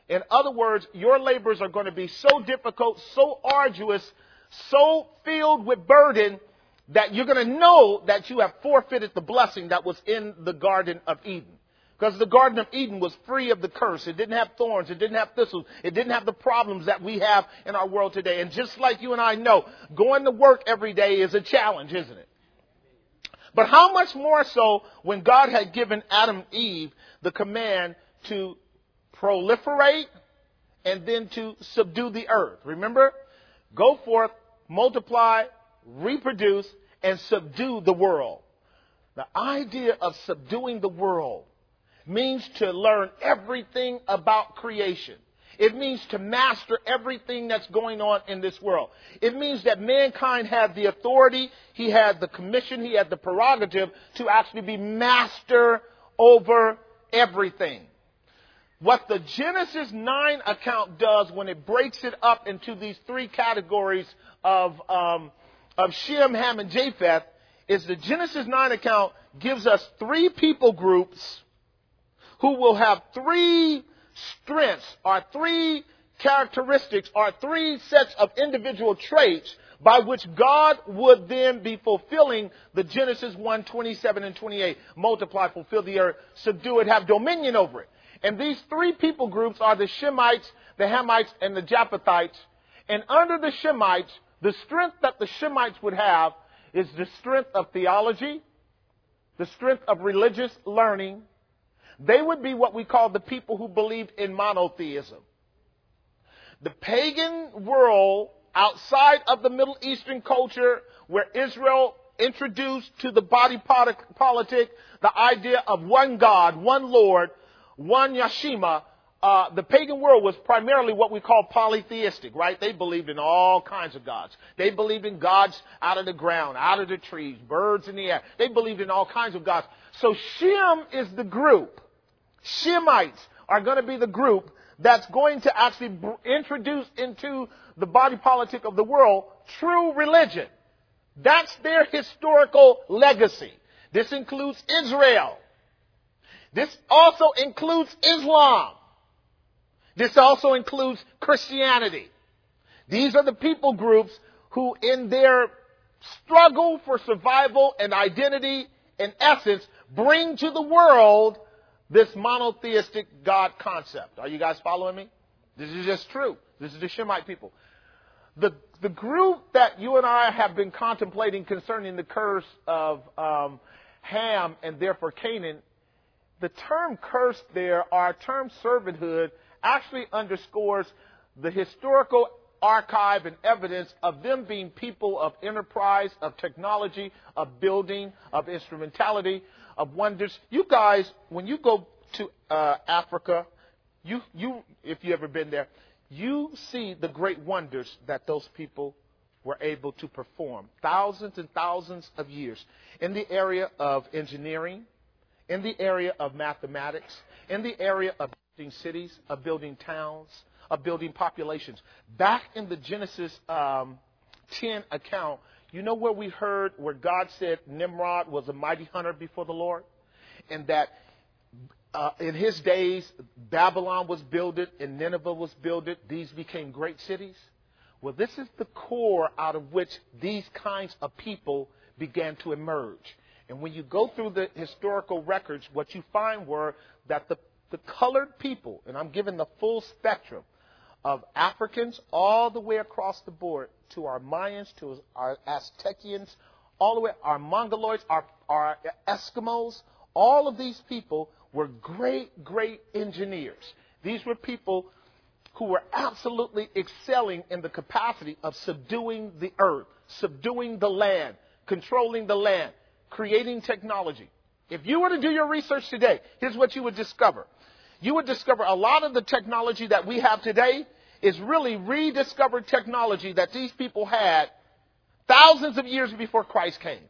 In other words, your labors are going to be so difficult, so arduous, so filled with burden that you're going to know that you have forfeited the blessing that was in the Garden of Eden. Because the Garden of Eden was free of the curse. It didn't have thorns. It didn't have thistles. It didn't have the problems that we have in our world today. And just like you and I know, going to work every day is a challenge, isn't it? But how much more so when God had given Adam and Eve the command to proliferate and then to subdue the earth. Remember? Go forth, multiply, reproduce, and subdue the world. The idea of subduing the world means to learn everything about creation. It means to master everything that's going on in this world. It means that mankind had the authority, he had the commission, he had the prerogative to actually be master over everything. What the Genesis nine account does when it breaks it up into these three categories of, um, of Shem, Ham, and Japheth is the Genesis nine account gives us three people groups who will have three strengths or three characteristics or three sets of individual traits by which God would then be fulfilling the Genesis one, twenty-seven and twenty-eight. Multiply, fulfill the earth, subdue it, have dominion over it. And these three people groups are the Shemites, the Hamites, and the Japhethites. And under the Shemites, the strength that the Shemites would have is the strength of theology, the strength of religious learning. They would be what we call the people who believed in monotheism. The pagan world outside of the Middle Eastern culture where Israel introduced to the body politic the idea of one God, one Lord, one Yashima, uh, the pagan world was primarily what we call polytheistic, right? They believed in all kinds of gods. They believed in gods out of the ground, out of the trees, birds in the air. They believed in all kinds of gods. So Shem is the group. Shemites are going to be the group that's going to actually introduce into the body politic of the world true religion. That's their historical legacy. This includes Israel. This also includes Islam. This also includes Christianity. These are the people groups who, in their struggle for survival and identity and essence, bring to the world this monotheistic God concept. Are you guys following me? This is just true. This is the Shemite people. The, the group that you and I have been contemplating concerning the curse of um, Ham and therefore Canaan, the term curse there, or term servanthood, actually underscores the historical archive and evidence of them being people of enterprise, of technology, of building, of instrumentality, of wonders. You guys, when you go to uh, Africa, you, you, if you ever been there, you see the great wonders that those people were able to perform. Thousands and thousands of years in the area of engineering, in the area of mathematics, in the area of building cities, of building towns, of building populations. Back in the Genesis um, ten account, you know where we heard where God said Nimrod was a mighty hunter before the Lord? And that uh, in his days, Babylon was builded and Nineveh was builded. These became great cities. Well, this is the core out of which these kinds of people began to emerge. And when you go through the historical records, what you find were that the, the colored people, and I'm giving the full spectrum of Africans all the way across the board to our Mayans, to our Aztecians, all the way, our Mongoloids, our, our Eskimos, all of these people were great, great engineers. These were people who were absolutely excelling in the capacity of subduing the earth, subduing the land, controlling the land, creating technology. If you were to do your research today, here's what you would discover. You would discover a lot of the technology that we have today is really rediscovered technology that these people had thousands of years before Christ came.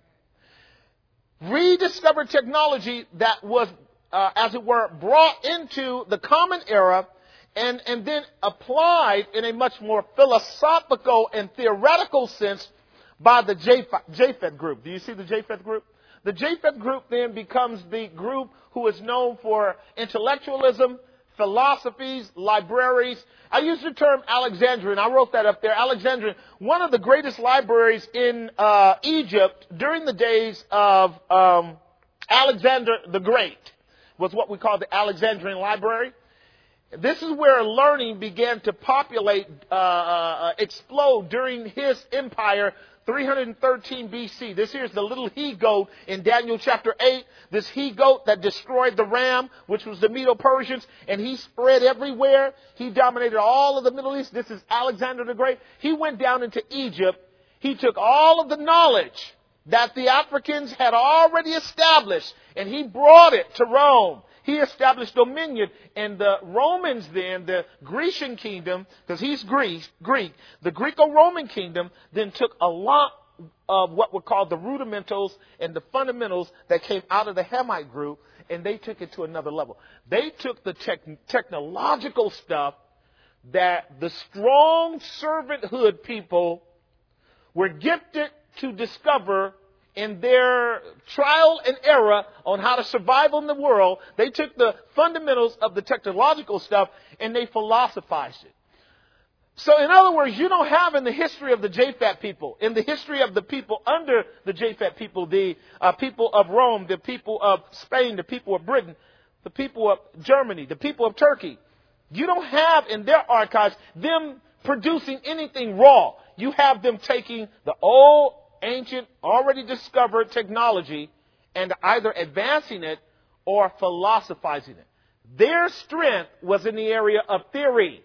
Rediscovered technology that was, uh, as it were, brought into the common era and, and then applied in a much more philosophical and theoretical sense by the Japheth, Japheth group. Do you see the Japheth group? The Japheth group then becomes the group who is known for intellectualism, philosophies, libraries. I use the term Alexandrian. I wrote that up there. Alexandrian, one of the greatest libraries in uh, Egypt during the days of um, Alexander the Great was what we call the Alexandrian Library. This is where learning began to populate, uh, uh, explode during his empire, three hundred thirteen B C. This here's the little he-goat in Daniel chapter eight. This he-goat that destroyed the ram, which was the Medo-Persians, and he spread everywhere. He dominated all of the Middle East. This is Alexander the Great. He went down into Egypt. He took all of the knowledge that the Africans had already established, and he brought it to Rome. He established dominion, and the Romans then, the Grecian kingdom, because he's Greek, Greek, the Greco-Roman kingdom then took a lot of what were called the rudimentals and the fundamentals that came out of the Hamite group, and they took it to another level. They took the tech- technological stuff that the strong servanthood people were gifted to discover in their trial and error on how to survive in the world. They took the fundamentals of the technological stuff and they philosophized it. So in other words, you don't have in the history of the Japhet people, in the history of the people under the Japhet people, the uh, people of Rome, the people of Spain, the people of Britain, the people of Germany, the people of Turkey, you don't have in their archives them producing anything raw. You have them taking the old, ancient, already discovered technology and either advancing it or philosophizing it. Their strength was in the area of theory.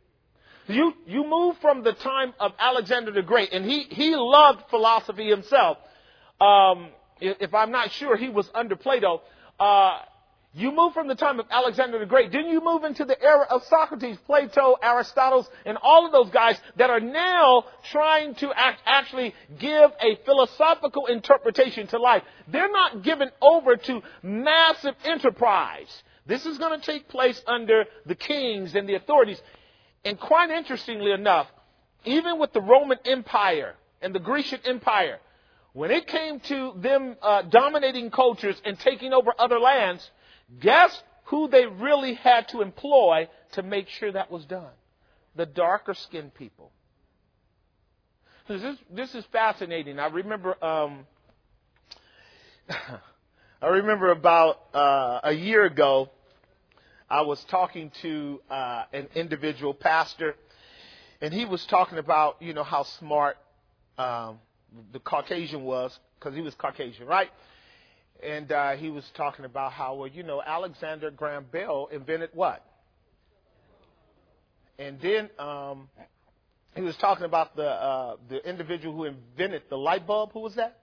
You, you move from the time of Alexander the Great, and he, he loved philosophy himself. Um, if I'm not sure, he was under Plato. Uh, You move from the time of Alexander the Great. Didn't you move into the era of Socrates, Plato, Aristotle, and all of those guys that are now trying to act, actually give a philosophical interpretation to life? They're not given over to massive enterprise. This is going to take place under the kings and the authorities. And quite interestingly enough, even with the Roman Empire and the Grecian Empire, when it came to them uh, dominating cultures and taking over other lands, guess who they really had to employ to make sure that was done? The darker skinned people. This is, this is fascinating. I remember, um, I remember about uh, a year ago, I was talking to uh, an individual pastor, and he was talking about, you know, how smart um, the Caucasian was, because he was Caucasian, right? And uh, he was talking about how, well, you know, Alexander Graham Bell invented what? And then um, he was talking about the uh, the individual who invented the light bulb. Who was that?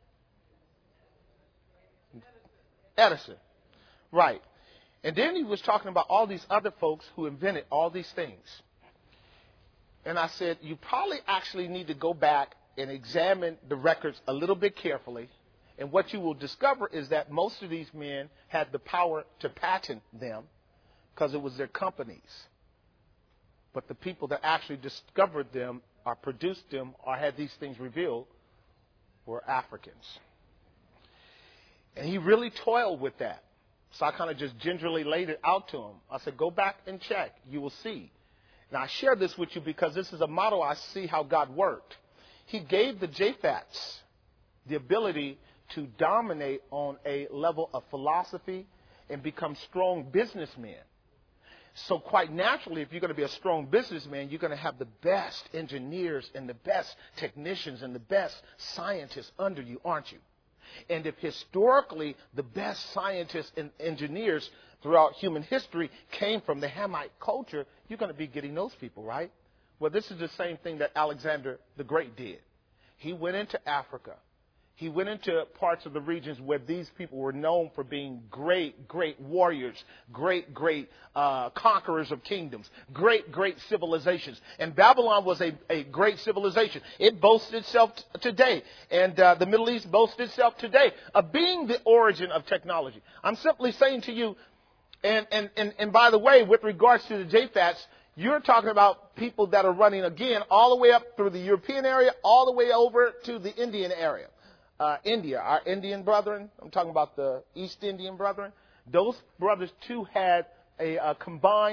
Edison. Right. And then he was talking about all these other folks who invented all these things. And I said, you probably actually need to go back and examine the records a little bit carefully. And what you will discover is that most of these men had the power to patent them because it was their companies. But the people that actually discovered them or produced them or had these things revealed were Africans. And he really toiled with that. So I kind of just gingerly laid it out to him. I said, go back and check. You will see. Now, I share this with you because this is a model I see how God worked. He gave the Japhets the ability to dominate on a level of philosophy and become strong businessmen. So quite naturally, if you're going to be a strong businessman, you're going to have the best engineers and the best technicians and the best scientists under you, aren't you? And if historically the best scientists and engineers throughout human history came from the Hamite culture, you're going to be getting those people, right? Well, this is the same thing that Alexander the Great did. He went into Africa. He went into parts of the regions where these people were known for being great, great warriors, great, great uh, conquerors of kingdoms, great, great civilizations. And Babylon was a, a great civilization. It boasts itself t- today. And uh, the Middle East boasts itself today of being the origin of technology. I'm simply saying to you, and, and, and, and by the way, with regards to the Japhets, you're talking about people that are running, again, all the way up through the European area, all the way over to the Indian area. Uh, India, our Indian brethren, I'm talking about the East Indian brethren, those brothers too had a, a combined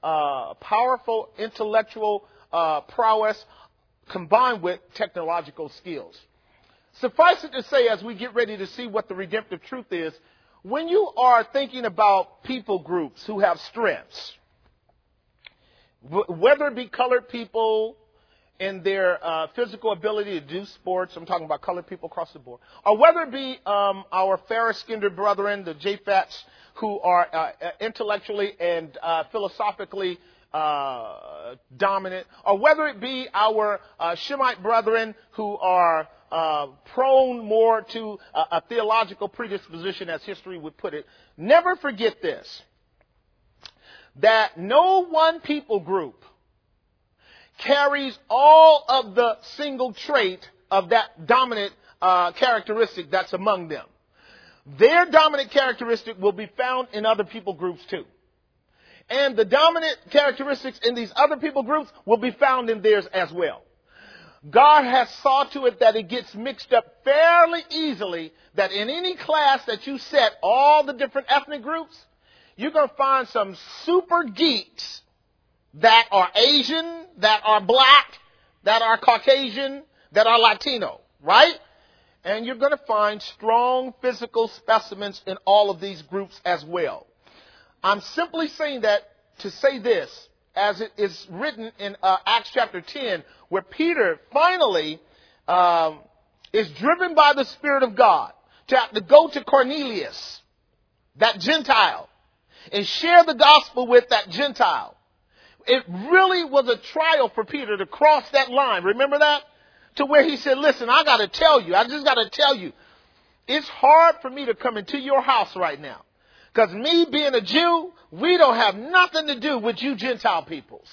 uh, powerful intellectual uh, prowess combined with technological skills. Suffice it to say, as we get ready to see what the redemptive truth is, when you are thinking about people groups who have strengths, whether it be colored people in their uh, physical ability to do sports, I'm talking about colored people across the board, or whether it be um, our fair-skinned brethren, the J FATs, who are uh, intellectually and uh, philosophically uh, dominant, or whether it be our uh, Shemite brethren who are uh, prone more to a, a theological predisposition, as history would put it, never forget this, that no one people group carries all of the single trait of that dominant uh, characteristic that's among them. Their dominant characteristic will be found in other people groups too. And the dominant characteristics in these other people groups will be found in theirs as well. God has saw to it that it gets mixed up fairly easily, that in any class that you set all the different ethnic groups, you're going to find some super geeks that are Asian, that are black, that are Caucasian, that are Latino, right? And you're going to find strong physical specimens in all of these groups as well. I'm simply saying that to say this, as it is written in uh, Acts chapter ten, where Peter finally um, is driven by the Spirit of God to have to go to Cornelius, that Gentile, and share the gospel with that Gentile. It really was a trial for Peter to cross that line. Remember that? To where he said, listen, I got to tell you, I just got to tell you, it's hard for me to come into your house right now. Because me being a Jew, we don't have nothing to do with you Gentile peoples.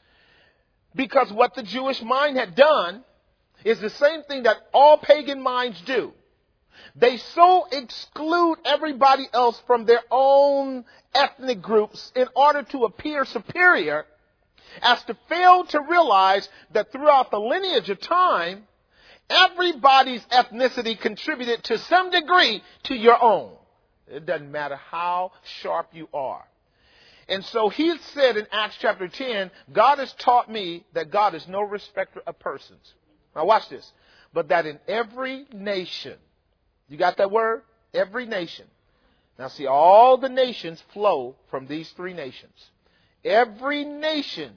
Because what the Jewish mind had done is the same thing that all pagan minds do. They so exclude everybody else from their own ethnic groups in order to appear superior, as to fail to realize that throughout the lineage of time, everybody's ethnicity contributed to some degree to your own. It doesn't matter how sharp you are. And so he said in Acts chapter ten, God has taught me that God is no respecter of persons. Now watch this. But that in every nation, you got that word? Every nation. Now see, all the nations flow from these three nations. Every nation,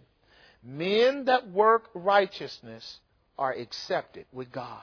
men that work righteousness are accepted with God.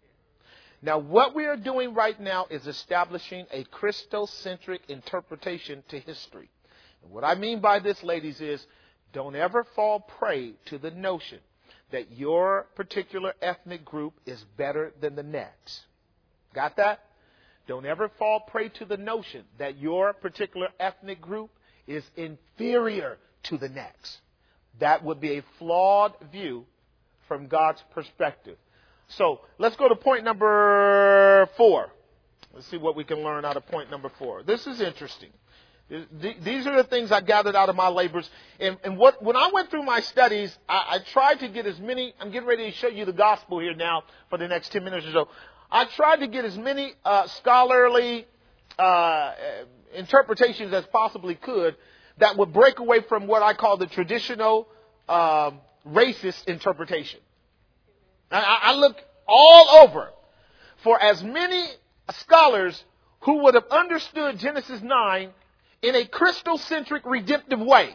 Now, what we are doing right now is establishing a Christocentric interpretation to history. And what I mean by this, ladies, is don't ever fall prey to the notion that your particular ethnic group is better than the next. Got that? Don't ever fall prey to the notion that your particular ethnic group is inferior to the next. That would be a flawed view from God's perspective. So let's go to point number four. Let's see what we can learn out of point number four. This is interesting. These are the things I gathered out of my labors. And, and what, when I went through my studies, I, I tried to get as many, I'm getting ready to show you the gospel here now for the next ten minutes or so. I tried to get as many uh, scholarly uh, interpretations as possibly could that would break away from what I call the traditional uh, racist interpretation. I, I looked all over for as many scholars who would have understood Genesis nine in a Christocentric redemptive way.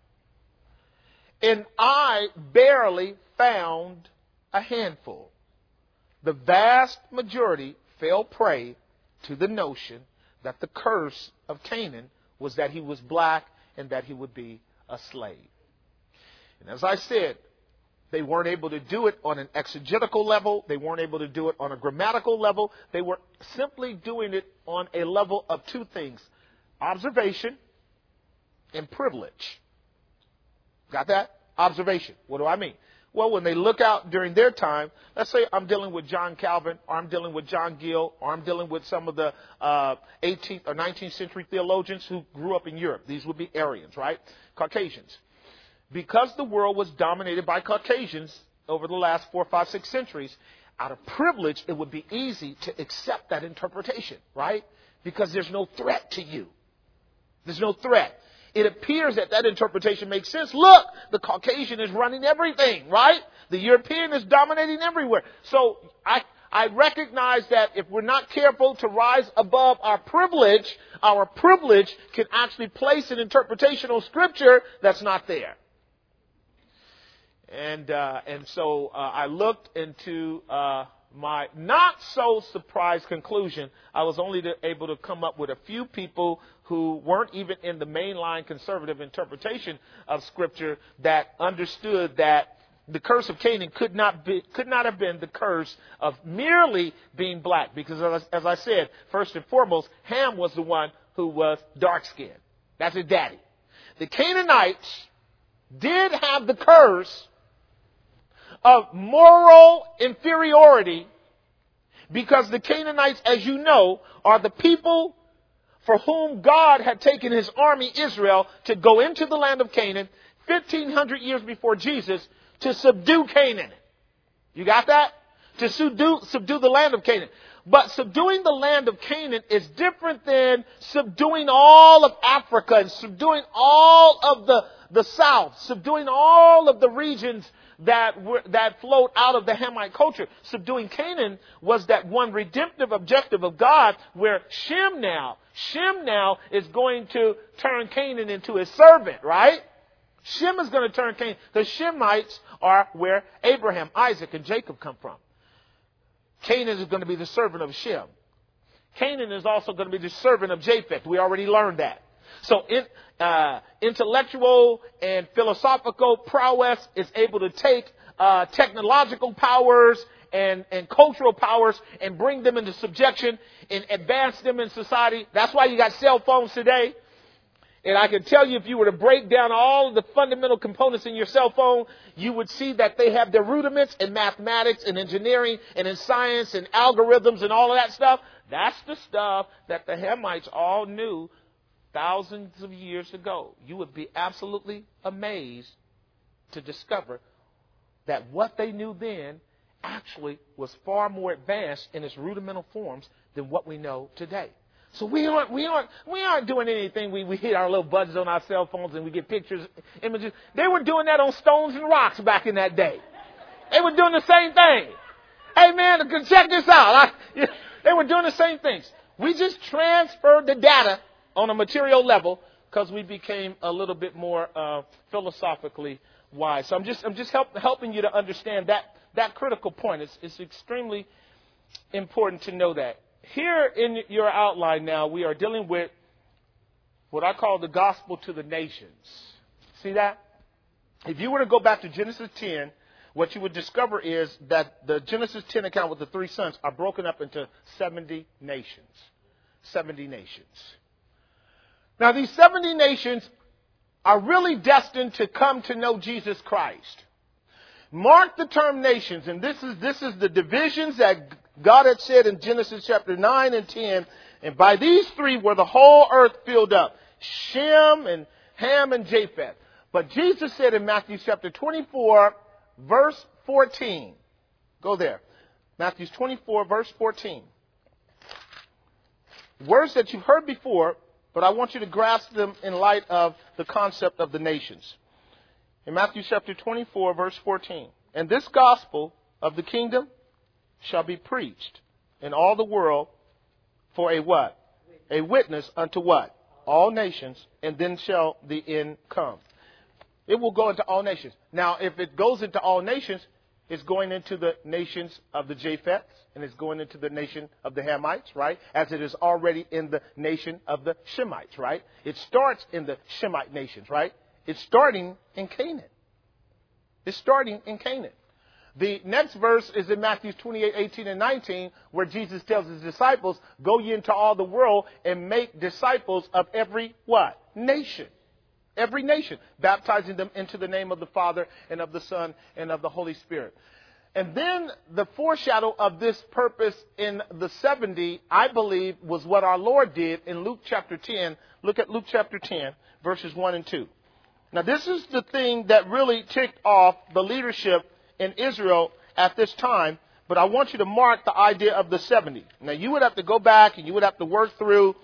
And I barely found a handful. The vast majority fell prey to the notion that the curse of Canaan was that he was black and that he would be a slave. And as I said, they weren't able to do it on an exegetical level. They weren't able to do it on a grammatical level. They were simply doing it on a level of two things: observation and privilege. Got that? Observation. What do I mean? Well, when they look out during their time, let's say I'm dealing with John Calvin, or I'm dealing with John Gill, or I'm dealing with some of the uh, eighteenth or nineteenth century theologians who grew up in Europe. These would be Aryans, right? Caucasians. Because the world was dominated by Caucasians over the last four, five, six centuries, out of privilege, it would be easy to accept that interpretation, right? Because there's no threat to you. There's no threat. it appears that that interpretation makes sense. Look, the Caucasian is running everything, right? The European is dominating everywhere. So I, I recognize that if we're not careful to rise above our privilege, our privilege can actually place an interpretation on Scripture that's not there. And uh, and so uh, I looked into uh, my not so surprised conclusion. I was only to, able to come up with a few people who weren't even in the mainline conservative interpretation of Scripture that understood that the curse of Canaan could not be, could not have been the curse of merely being black, because as, as I said, first and foremost, Ham was the one who was dark-skinned. That's his daddy. The Canaanites did have the curse of moral inferiority, because the Canaanites, as you know, are the people for whom God had taken his army, Israel, to go into the land of Canaan fifteen hundred years before Jesus to subdue Canaan. You got that? To subdue, subdue the land of Canaan. But subduing the land of Canaan is different than subduing all of Africa and subduing all of the, the south, subduing all of the regions that were, that flowed out of the Hamite culture. Subduing Canaan was that one redemptive objective of God, where Shem now, Shem now is going to turn Canaan into his servant, right? Shem is going to turn Canaan. The Shemites are where Abraham, Isaac, and Jacob come from. Canaan is going to be the servant of Shem. Canaan is also going to be the servant of Japheth. We already learned that. So in, uh, intellectual and philosophical prowess is able to take uh, technological powers and, and cultural powers and bring them into subjection and advance them in society. That's why you got cell phones today. And I can tell you, if you were to break down all of the fundamental components in your cell phone, you would see that they have their rudiments in mathematics and engineering and in science and algorithms and all of that stuff. That's the stuff that the Hamites all knew thousands of years ago. You would be absolutely amazed to discover that what they knew then actually was far more advanced in its rudimental forms than what we know today. So we aren't, we aren't, we aren't doing anything. We, we hit our little buttons on our cell phones and we get pictures, images. They were doing that on stones and rocks back in that day. They were doing the same thing. Hey man, check this out. I, they were doing the same things. We just transferred the data on a material level because we became a little bit more uh, philosophically wise. So I'm just, I'm just help, helping you to understand that, that critical point. It's, it's extremely important to know that. Here in your outline now, we are dealing with what I call the gospel to the nations. See that? If you were to go back to Genesis ten, what you would discover is that the Genesis ten account with the three sons are broken up into seventy nations. seventy nations. Now, these seventy nations are really destined to come to know Jesus Christ. Mark the term nations, and this is this is the divisions that God had said in Genesis chapter nine and ten, and by these three were the whole earth filled up, Shem and Ham and Japheth. But Jesus said in Matthew chapter twenty-four, verse fourteen, go there, Matthew twenty-four, verse fourteen. Words that you've heard before, but I want you to grasp them in light of the concept of the nations. In Matthew chapter twenty-four, verse fourteen, and this gospel of the kingdom shall be preached in all the world for a what? A witness unto what? All nations, and then shall the end come. It will go into all nations. Now, if it goes into all nations, it's going into the nations of the Japheths, and it's going into the nation of the Hamites, right? As it is already in the nation of the Shemites, right? It starts in the Shemite nations, right? It's starting in Canaan. It's starting in Canaan. The next verse is in Matthew twenty-eight, eighteen, and nineteen, where Jesus tells his disciples, go ye into all the world and make disciples of every what? Nation. Every nation. Baptizing them into the name of the Father and of the Son and of the Holy Spirit. And then the foreshadow of this purpose in the seventy, I believe, was what our Lord did in Luke chapter ten. Look at Luke chapter ten, verses one and two. Now, this is the thing that really ticked off the leadership in Israel at this time, but I want you to mark the idea of the seventy. Now, you would have to go back and you would have to work through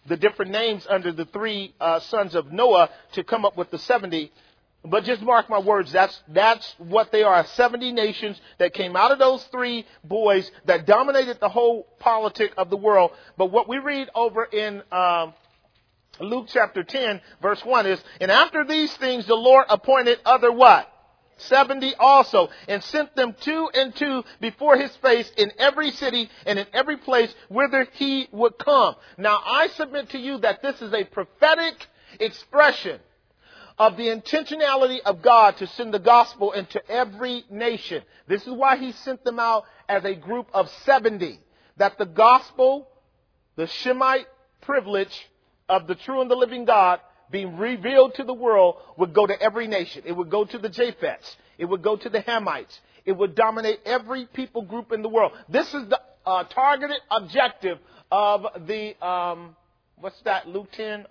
the different names under the three uh, sons of Noah to come up with the seventy. But just mark my words, that's that's what they are, seventy nations that came out of those three boys that dominated the whole politic of the world. But what we read over in um, Luke chapter ten, verse one is, and after these things the Lord appointed other what? seventy also, and sent them two and two before his face in every city and in every place whither he would come. Now I submit to you that this is a prophetic expression of the intentionality of God to send the gospel into every nation. This is why he sent them out as a group of seventy. That the gospel, the Shemite privilege of the true and the living God being revealed to the world would go to every nation. It would go to the Japheths. It would go to the Hamites. It would dominate every people group in the world. This is the uh, targeted objective of the, um, what's that, Luke ten?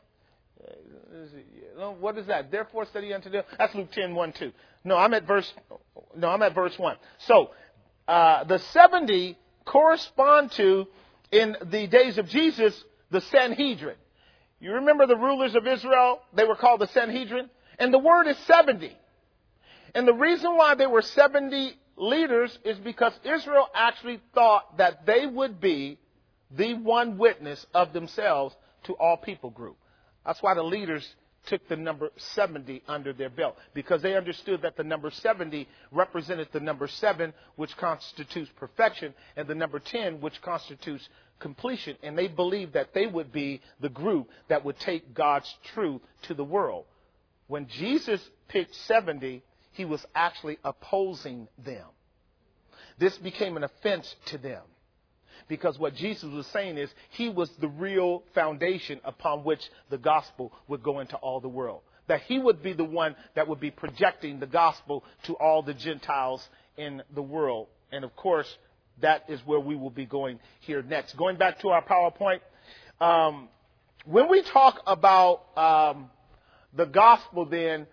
What is that? Therefore study unto them. That's Luke ten, one, two. No, I'm at verse, no, I'm at verse one. So, uh, the seventy correspond to, in the days of Jesus, the Sanhedrin. You remember the rulers of Israel? They were called the Sanhedrin. And the word is seventy. And the reason why they were seventy leaders is because Israel actually thought that they would be the one witness of themselves to all people group. That's why the leaders took the number seventy under their belt, because they understood that the number seventy represented the number seven, which constitutes perfection, and the number ten, which constitutes completion. And they believed that they would be the group that would take God's truth to the world. When Jesus picked seventy, he was actually opposing them. This became an offense to them, because what Jesus was saying is he was the real foundation upon which the gospel would go into all the world. That he would be the one that would be projecting the gospel to all the Gentiles in the world. And of course, that is where we will be going here next. Going back to our PowerPoint, um, when we talk about um, the gospel, then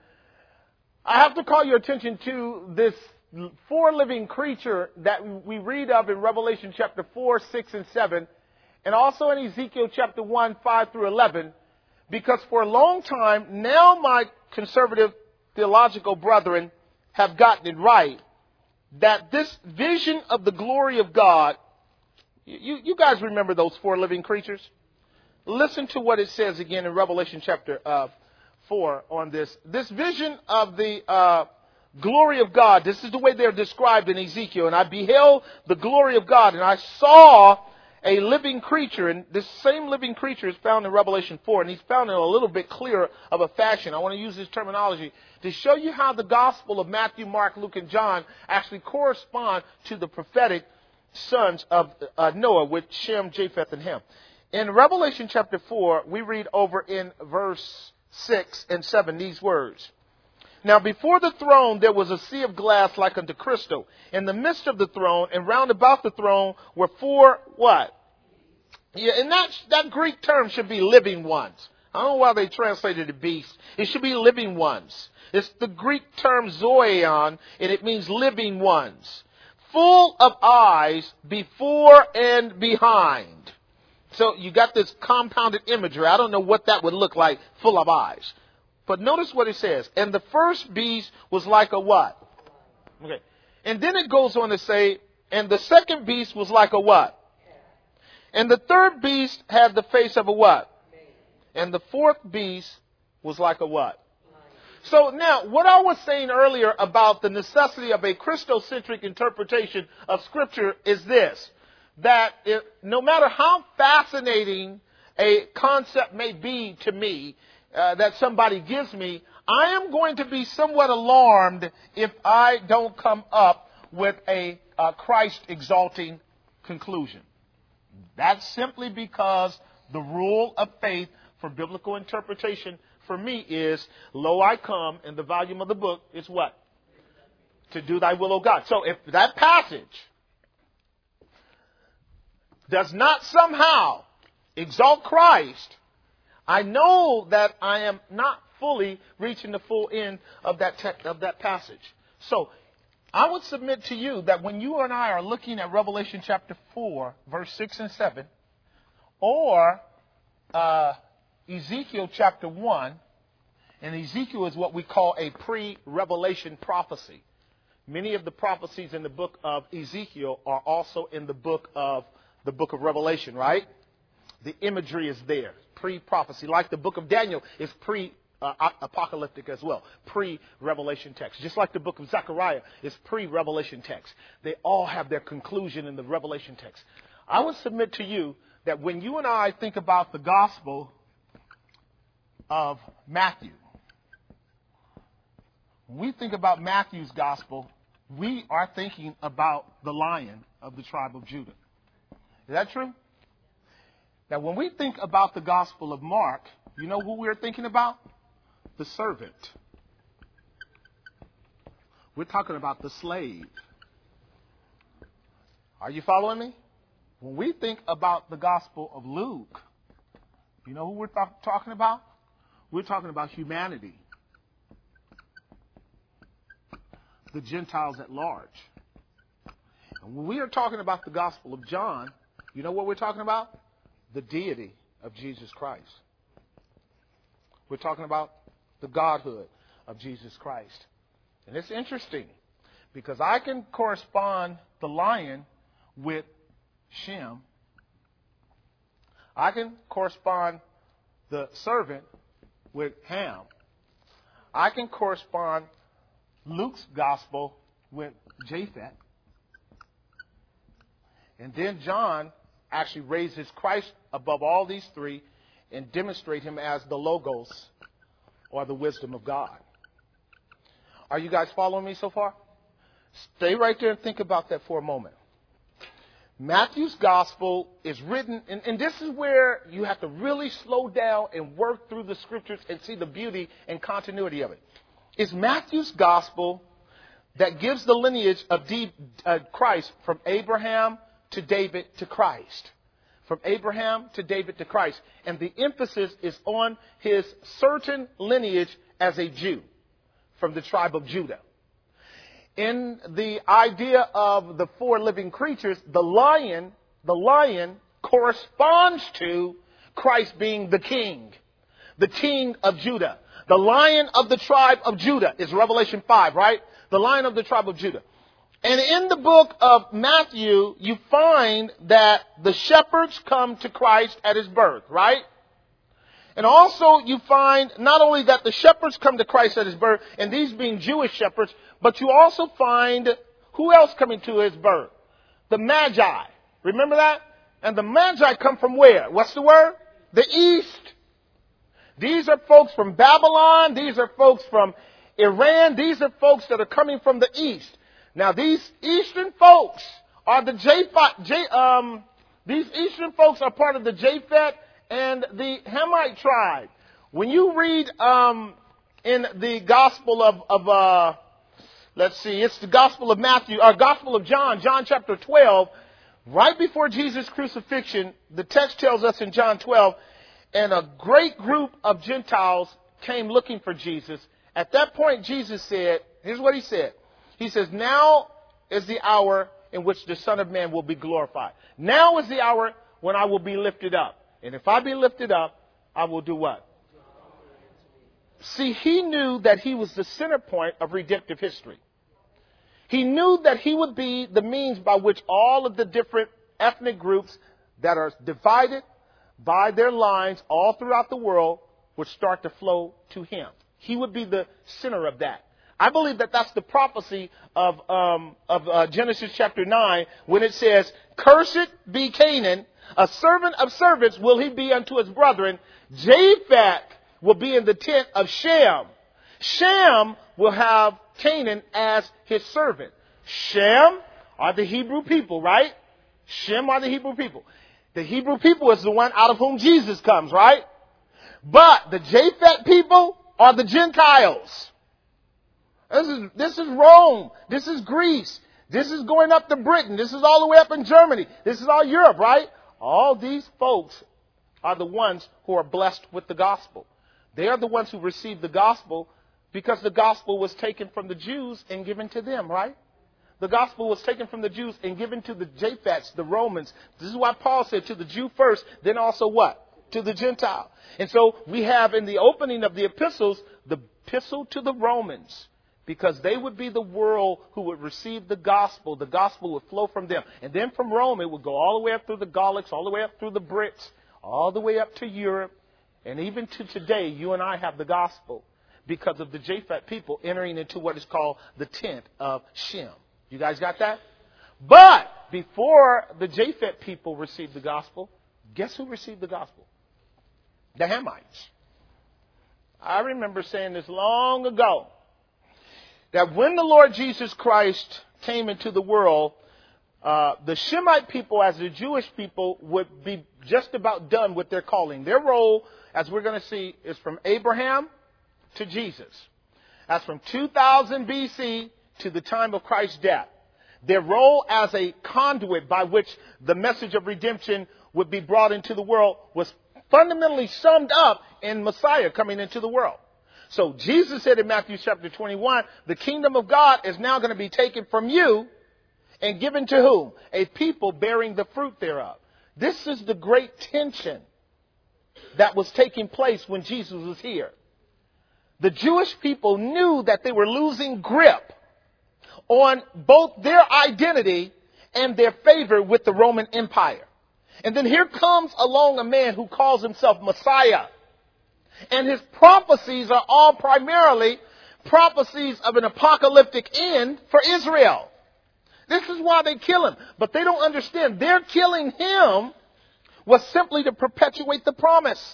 I have to call your attention to this four living creature that we read of in Revelation chapter four, six, and seven, and also in Ezekiel chapter one, five through eleven, because for a long time, now my conservative theological brethren have gotten it right, that this vision of the glory of God, you, you guys remember those four living creatures? Listen to what it says again in Revelation chapter uh, four on this. This vision of the uh, glory of God, this is the way they're described in Ezekiel. And I beheld the glory of God, and I saw a living creature. And this same living creature is found in Revelation four, and he's found in a little bit clearer of a fashion. I want to use this terminology to show you how the gospel of Matthew, Mark, Luke, and John actually correspond to the prophetic sons of uh, Noah with Shem, Japheth, and Ham. In Revelation chapter four, we read over in verse six and seven these words. Now before the throne there was a sea of glass like unto crystal. In the midst of the throne and round about the throne were four what? Yeah, and that, that Greek term should be living ones. I don't know why they translated it beast. It should be living ones. It's the Greek term zoion, and it means living ones. Full of eyes before and behind. So you got this compounded imagery. I don't know what that would look like, full of eyes. But notice what it says. And the first beast was like a what? Okay. And then it goes on to say, and the second beast was like a what? And the third beast had the face of a what? And the fourth beast was like a what? So now, what I was saying earlier about the necessity of a Christocentric interpretation of Scripture is this. That if, no matter how fascinating a concept may be to me, Uh, that somebody gives me, I am going to be somewhat alarmed if I don't come up with a uh, Christ-exalting conclusion. That's simply because the rule of faith for biblical interpretation for me is, lo, I come, and the volume of the book is what? To do thy will, O God. So if that passage does not somehow exalt Christ, I know that I am not fully reaching the full end of that te- of that passage. So I would submit to you that when you and I are looking at Revelation chapter four, verse six and seven, or uh, Ezekiel chapter one, and Ezekiel is what we call a pre-revelation prophecy. Many of the prophecies in the book of Ezekiel are also in the book of the book of Revelation, right? The imagery is there, pre-prophecy. Like the book of Daniel is pre-apocalyptic as well, pre-revelation text. Just like the book of Zechariah is pre-revelation text. They all have their conclusion in the revelation text. I would submit to you that when you and I think about the gospel of Matthew, when we think about Matthew's gospel, we are thinking about the Lion of the tribe of Judah. Is that true? Now, when we think about the gospel of Mark, you know who we're thinking about? The servant. We're talking about the slave. Are you following me? When we think about the gospel of Luke, you know who we're th- talking about? We're talking about humanity. The Gentiles at large. And when we are talking about the gospel of John, you know what we're talking about? The deity of Jesus Christ. We're talking about the godhood of Jesus Christ. And it's interesting because I can correspond the lion with Shem. I can correspond the servant with Ham. I can correspond Luke's gospel with Japhet. And then John actually raises Christ above all these three and demonstrate him as the Logos or the wisdom of God. Are you guys following me so far? Stay right there and think about that for a moment. Matthew's gospel is written, and, and this is where you have to really slow down and work through the scriptures and see the beauty and continuity of it. It's Matthew's gospel that gives the lineage of D, uh, Christ from Abraham to David to Christ. From Abraham to David to Christ. And the emphasis is on his certain lineage as a Jew from the tribe of Judah. In the idea of the four living creatures, the lion, the lion corresponds to Christ being the king, the king of Judah. The Lion of the tribe of Judah is Revelation five, right? The Lion of the tribe of Judah. And in the book of Matthew, you find that the shepherds come to Christ at his birth, right? And also you find not only that the shepherds come to Christ at his birth, and these being Jewish shepherds, but you also find who else coming to his birth? The Magi. Remember that? And the Magi come from where? What's the word? The east. These are folks from Babylon. These are folks from Iran. These are folks that are coming from the east. Now, these eastern folks are the Japhet. J, um, these eastern folks are part of the Japhet and the Hamite tribe. When you read um, in the Gospel of, of uh, let's see, it's the Gospel of Matthew, or Gospel of John, John chapter twelve, right before Jesus' crucifixion, the text tells us in John twelve, and a great group of Gentiles came looking for Jesus. At that point, Jesus said, here's what he said. He says, now is the hour in which the Son of Man will be glorified. Now is the hour when I will be lifted up. And if I be lifted up, I will do what? See, he knew that he was the center point of redemptive history. He knew that he would be the means by which all of the different ethnic groups that are divided by their lines all throughout the world would start to flow to him. He would be the center of that. I believe that that's the prophecy of um, of uh, Genesis chapter nine when it says, "Cursed be Canaan, a servant of servants will he be unto his brethren. Japhet will be in the tent of Shem. Shem will have Canaan as his servant." Shem are the Hebrew people, right? Shem are the Hebrew people. The Hebrew people is the one out of whom Jesus comes, right? But the Japhet people are the Gentiles. This is, this is Rome. This is Greece. This is going up to Britain. This is all the way up in Germany. This is all Europe, right? All these folks are the ones who are blessed with the gospel. They are the ones who received the gospel because the gospel was taken from the Jews and given to them, right? The gospel was taken from the Jews and given to the Japhets, the Romans. This is why Paul said to the Jew first, then also what? to the Gentile. And so we have in the opening of the epistles, the epistle to the Romans, because they would be the world who would receive the gospel. The gospel would flow from them. And then from Rome, it would go all the way up through the Gallics, all the way up through the Brits, all the way up to Europe. And even to today, you and I have the gospel because of the Japhet people entering into what is called the tent of Shem. You guys got that? But before the Japhet people received the gospel, guess who received the gospel? The Hamites. I remember saying this long ago, that when the Lord Jesus Christ came into the world, uh, the Shemite people, as the Jewish people, would be just about done with their calling. Their role, as we're going to see, is from Abraham to Jesus. That's from two thousand B C to the time of Christ's death. Their role as a conduit by which the message of redemption would be brought into the world was fundamentally summed up in Messiah coming into the world. So Jesus said in Matthew chapter twenty-one, the kingdom of God is now going to be taken from you and given to whom? A people bearing the fruit thereof. This is the great tension that was taking place when Jesus was here. The Jewish people knew that they were losing grip on both their identity and their favor with the Roman Empire. And then here comes along a man who calls himself Messiah. And his prophecies are all primarily prophecies of an apocalyptic end for Israel. This is why they kill him. But they don't understand. Their killing him was simply to perpetuate the promise.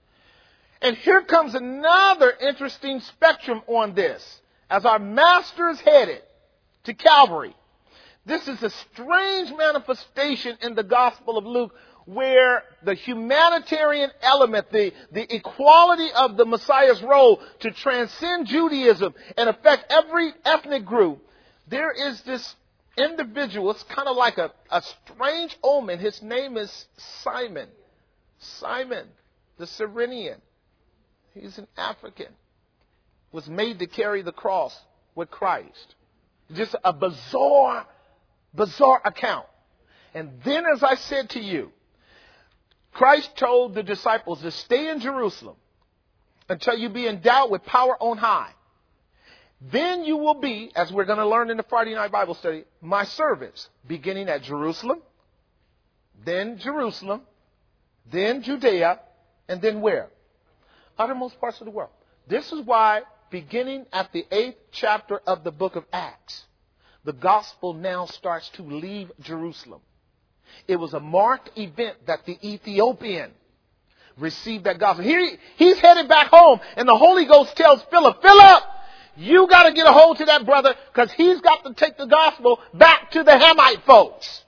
And here comes another interesting spectrum on this. As our master is headed to Calvary, this is a strange manifestation in the Gospel of Luke where the humanitarian element, the, the equality of the Messiah's role to transcend Judaism and affect every ethnic group, there is this individual, it's kind of like a, a strange omen. His name is Simon. Simon, the Cyrenian. He's an African. Was made to carry the cross with Christ. Just a bizarre, bizarre account. And then, as I said to you, Christ told the disciples to stay in Jerusalem until you be endowed with power on high. Then you will be, as we're going to learn in the Friday night Bible study, my servants, beginning at Jerusalem, then Jerusalem, then Judea, and then where? Uttermost parts of the world. This is why, beginning at the eighth chapter of the book of Acts, the gospel now starts to leave Jerusalem. It was a marked event that the Ethiopian received that gospel. He, he's headed back home, and the Holy Ghost tells Philip, Philip, you got to get a hold to that brother because he's got to take the gospel back to the Hamite folks.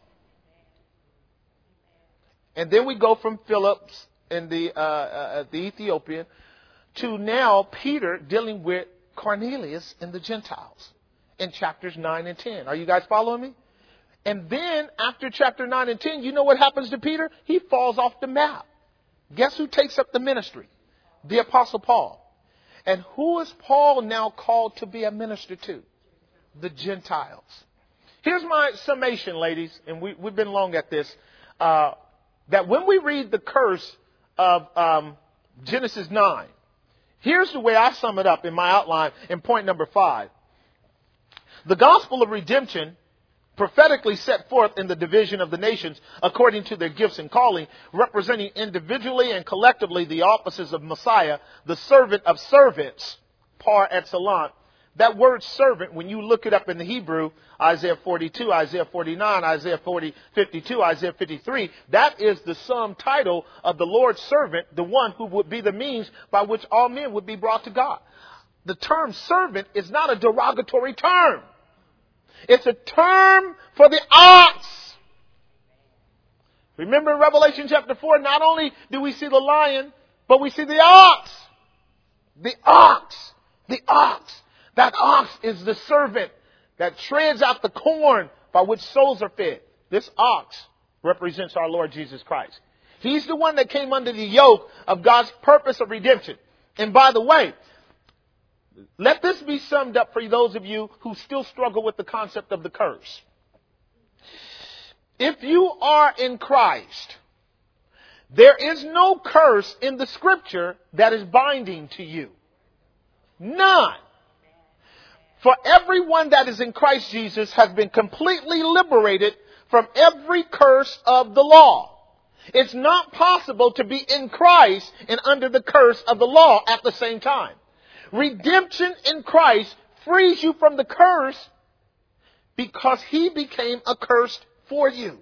And then we go from Philip's and the, uh, uh, the Ethiopian to now Peter dealing with Cornelius and the Gentiles in chapters nine and ten. Are you guys following me? And then after chapter nine and ten, you know what happens to Peter? He falls off the map. Guess who takes up the ministry? The Apostle Paul. And who is Paul now called to be a minister to? The Gentiles. Here's my summation, ladies, and we, we've been long at this, uh, that when we read the curse of um, Genesis nine, here's the way I sum it up in my outline in point number five. The gospel of redemption prophetically set forth in the division of the nations according to their gifts and calling, representing individually and collectively the offices of Messiah, the servant of servants, par excellence. That word servant, when you look it up in the Hebrew, Isaiah forty-two, Isaiah forty-nine, Isaiah forty, fifty-two, Isaiah fifty-three, that is the sum title of the Lord's servant, the one who would be the means by which all men would be brought to God. The term servant is not a derogatory term. It's a term for the ox. Remember in Revelation chapter four, not only do we see the lion, but we see the ox. The ox. The ox. That ox is the servant that treads out the corn by which souls are fed. This ox represents our Lord Jesus Christ. He's the one that came under the yoke of God's purpose of redemption. And by the way, let this be summed up for those of you who still struggle with the concept of the curse. If you are in Christ, There is no curse in the Scripture that is binding to you. None. For everyone that is in Christ Jesus has been completely liberated from every curse of the law. It's not possible to be in Christ and under the curse of the law at the same time. Redemption in Christ frees you from the curse because he became accursed for you.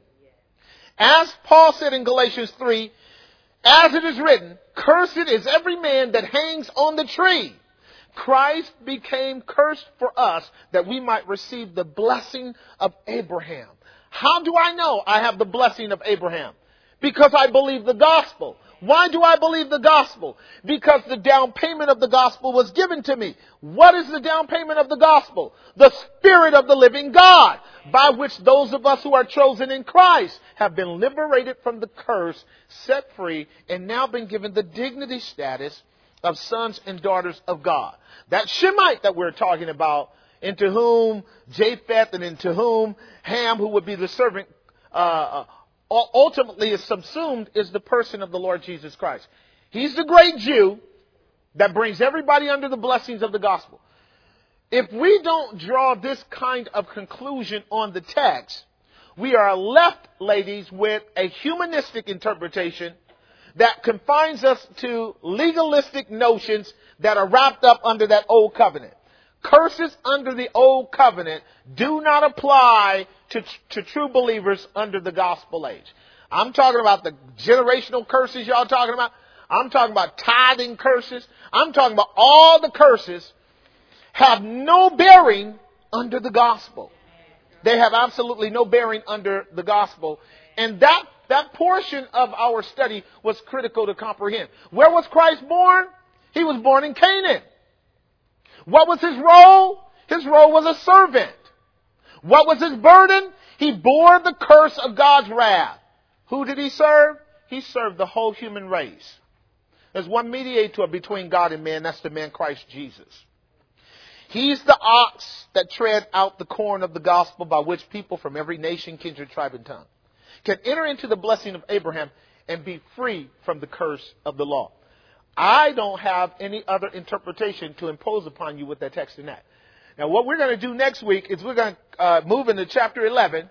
As Paul said in Galatians three, as it is written, cursed is every man that hangs on the tree. Christ became cursed for us that we might receive the blessing of Abraham. How do I know I have the blessing of Abraham? Because I believe the gospel. Why do I believe the gospel? Because the down payment of the gospel was given to me. What is the down payment of the gospel? The Spirit of the living God, by which those of us who are chosen in Christ have been liberated from the curse, set free, and now been given the dignity status of sons and daughters of God. That Shemite that we're talking about, into whom Japheth and into whom Ham, who would be the servant, uh, ultimately is subsumed, is the person of the Lord Jesus Christ. He's the great Jew that brings everybody under the blessings of the gospel. If we don't draw this kind of conclusion on the text, we are left, ladies, with a humanistic interpretation that confines us to legalistic notions that are wrapped up under that old covenant. Curses under the old covenant do not apply to, to true believers under the gospel age. I'm talking about the generational curses y'all talking about. I'm talking about tithing curses. I'm talking about all the curses have no bearing under the gospel. They have absolutely no bearing under the gospel. And that, that portion of our study was critical to comprehend. Where was Christ born? He was born in Canaan. What was his role? His role was a servant. What was his burden? He bore the curse of God's wrath. Who did he serve? He served the whole human race. There's one mediator between God and man. That's the man Christ Jesus. He's the ox that tread out the corn of the gospel by which people from every nation, kindred, tribe, and tongue can enter into the blessing of Abraham and be free from the curse of the law. I don't have any other interpretation to impose upon you with that text and that. Now, what we're going to do next week is we're going to uh, move into chapter eleven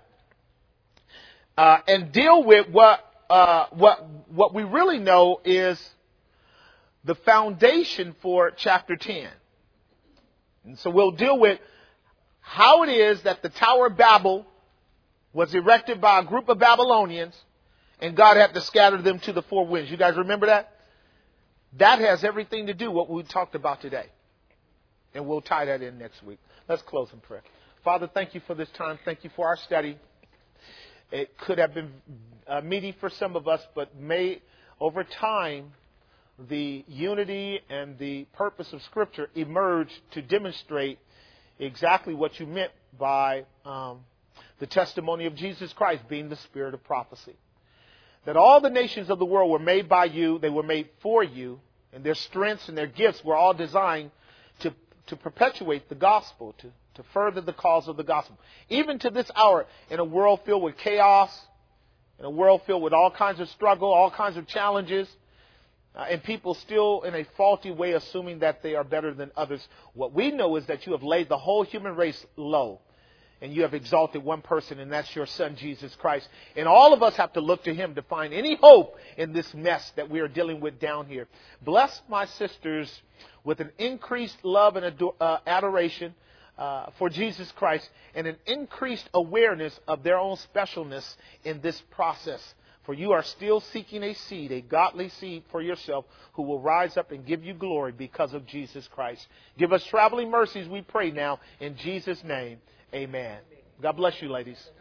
uh, and deal with what uh, what what we really know is the foundation for chapter ten. And so we'll deal with how it is that the Tower of Babel was erected by a group of Babylonians, and God had to scatter them to the four winds. You guys remember that? That has everything to do with what we talked about today. And we'll tie that in next week. Let's close in prayer. Father, thank you for this time. Thank you for our study. It could have been uh, meaty for some of us, but may, over time, the unity and the purpose of Scripture emerge to demonstrate exactly what you meant by um, the testimony of Jesus Christ being the spirit of prophecy. That all the nations of the world were made by you, they were made for you, and their strengths and their gifts were all designed to, to perpetuate the gospel, to, to further the cause of the gospel. Even to this hour, in a world filled with chaos, in a world filled with all kinds of struggle, all kinds of challenges, uh, and people still in a faulty way assuming that they are better than others, what we know is that you have laid the whole human race low. And you have exalted one person, and that's your Son, Jesus Christ. And all of us have to look to Him to find any hope in this mess that we are dealing with down here. Bless my sisters with an increased love and ador- uh, adoration uh, for Jesus Christ and an increased awareness of their own specialness in this process. For you are still seeking a seed, a godly seed for yourself, who will rise up and give you glory because of Jesus Christ. Give us traveling mercies, we pray now, in Jesus' name. Amen. God bless you, ladies.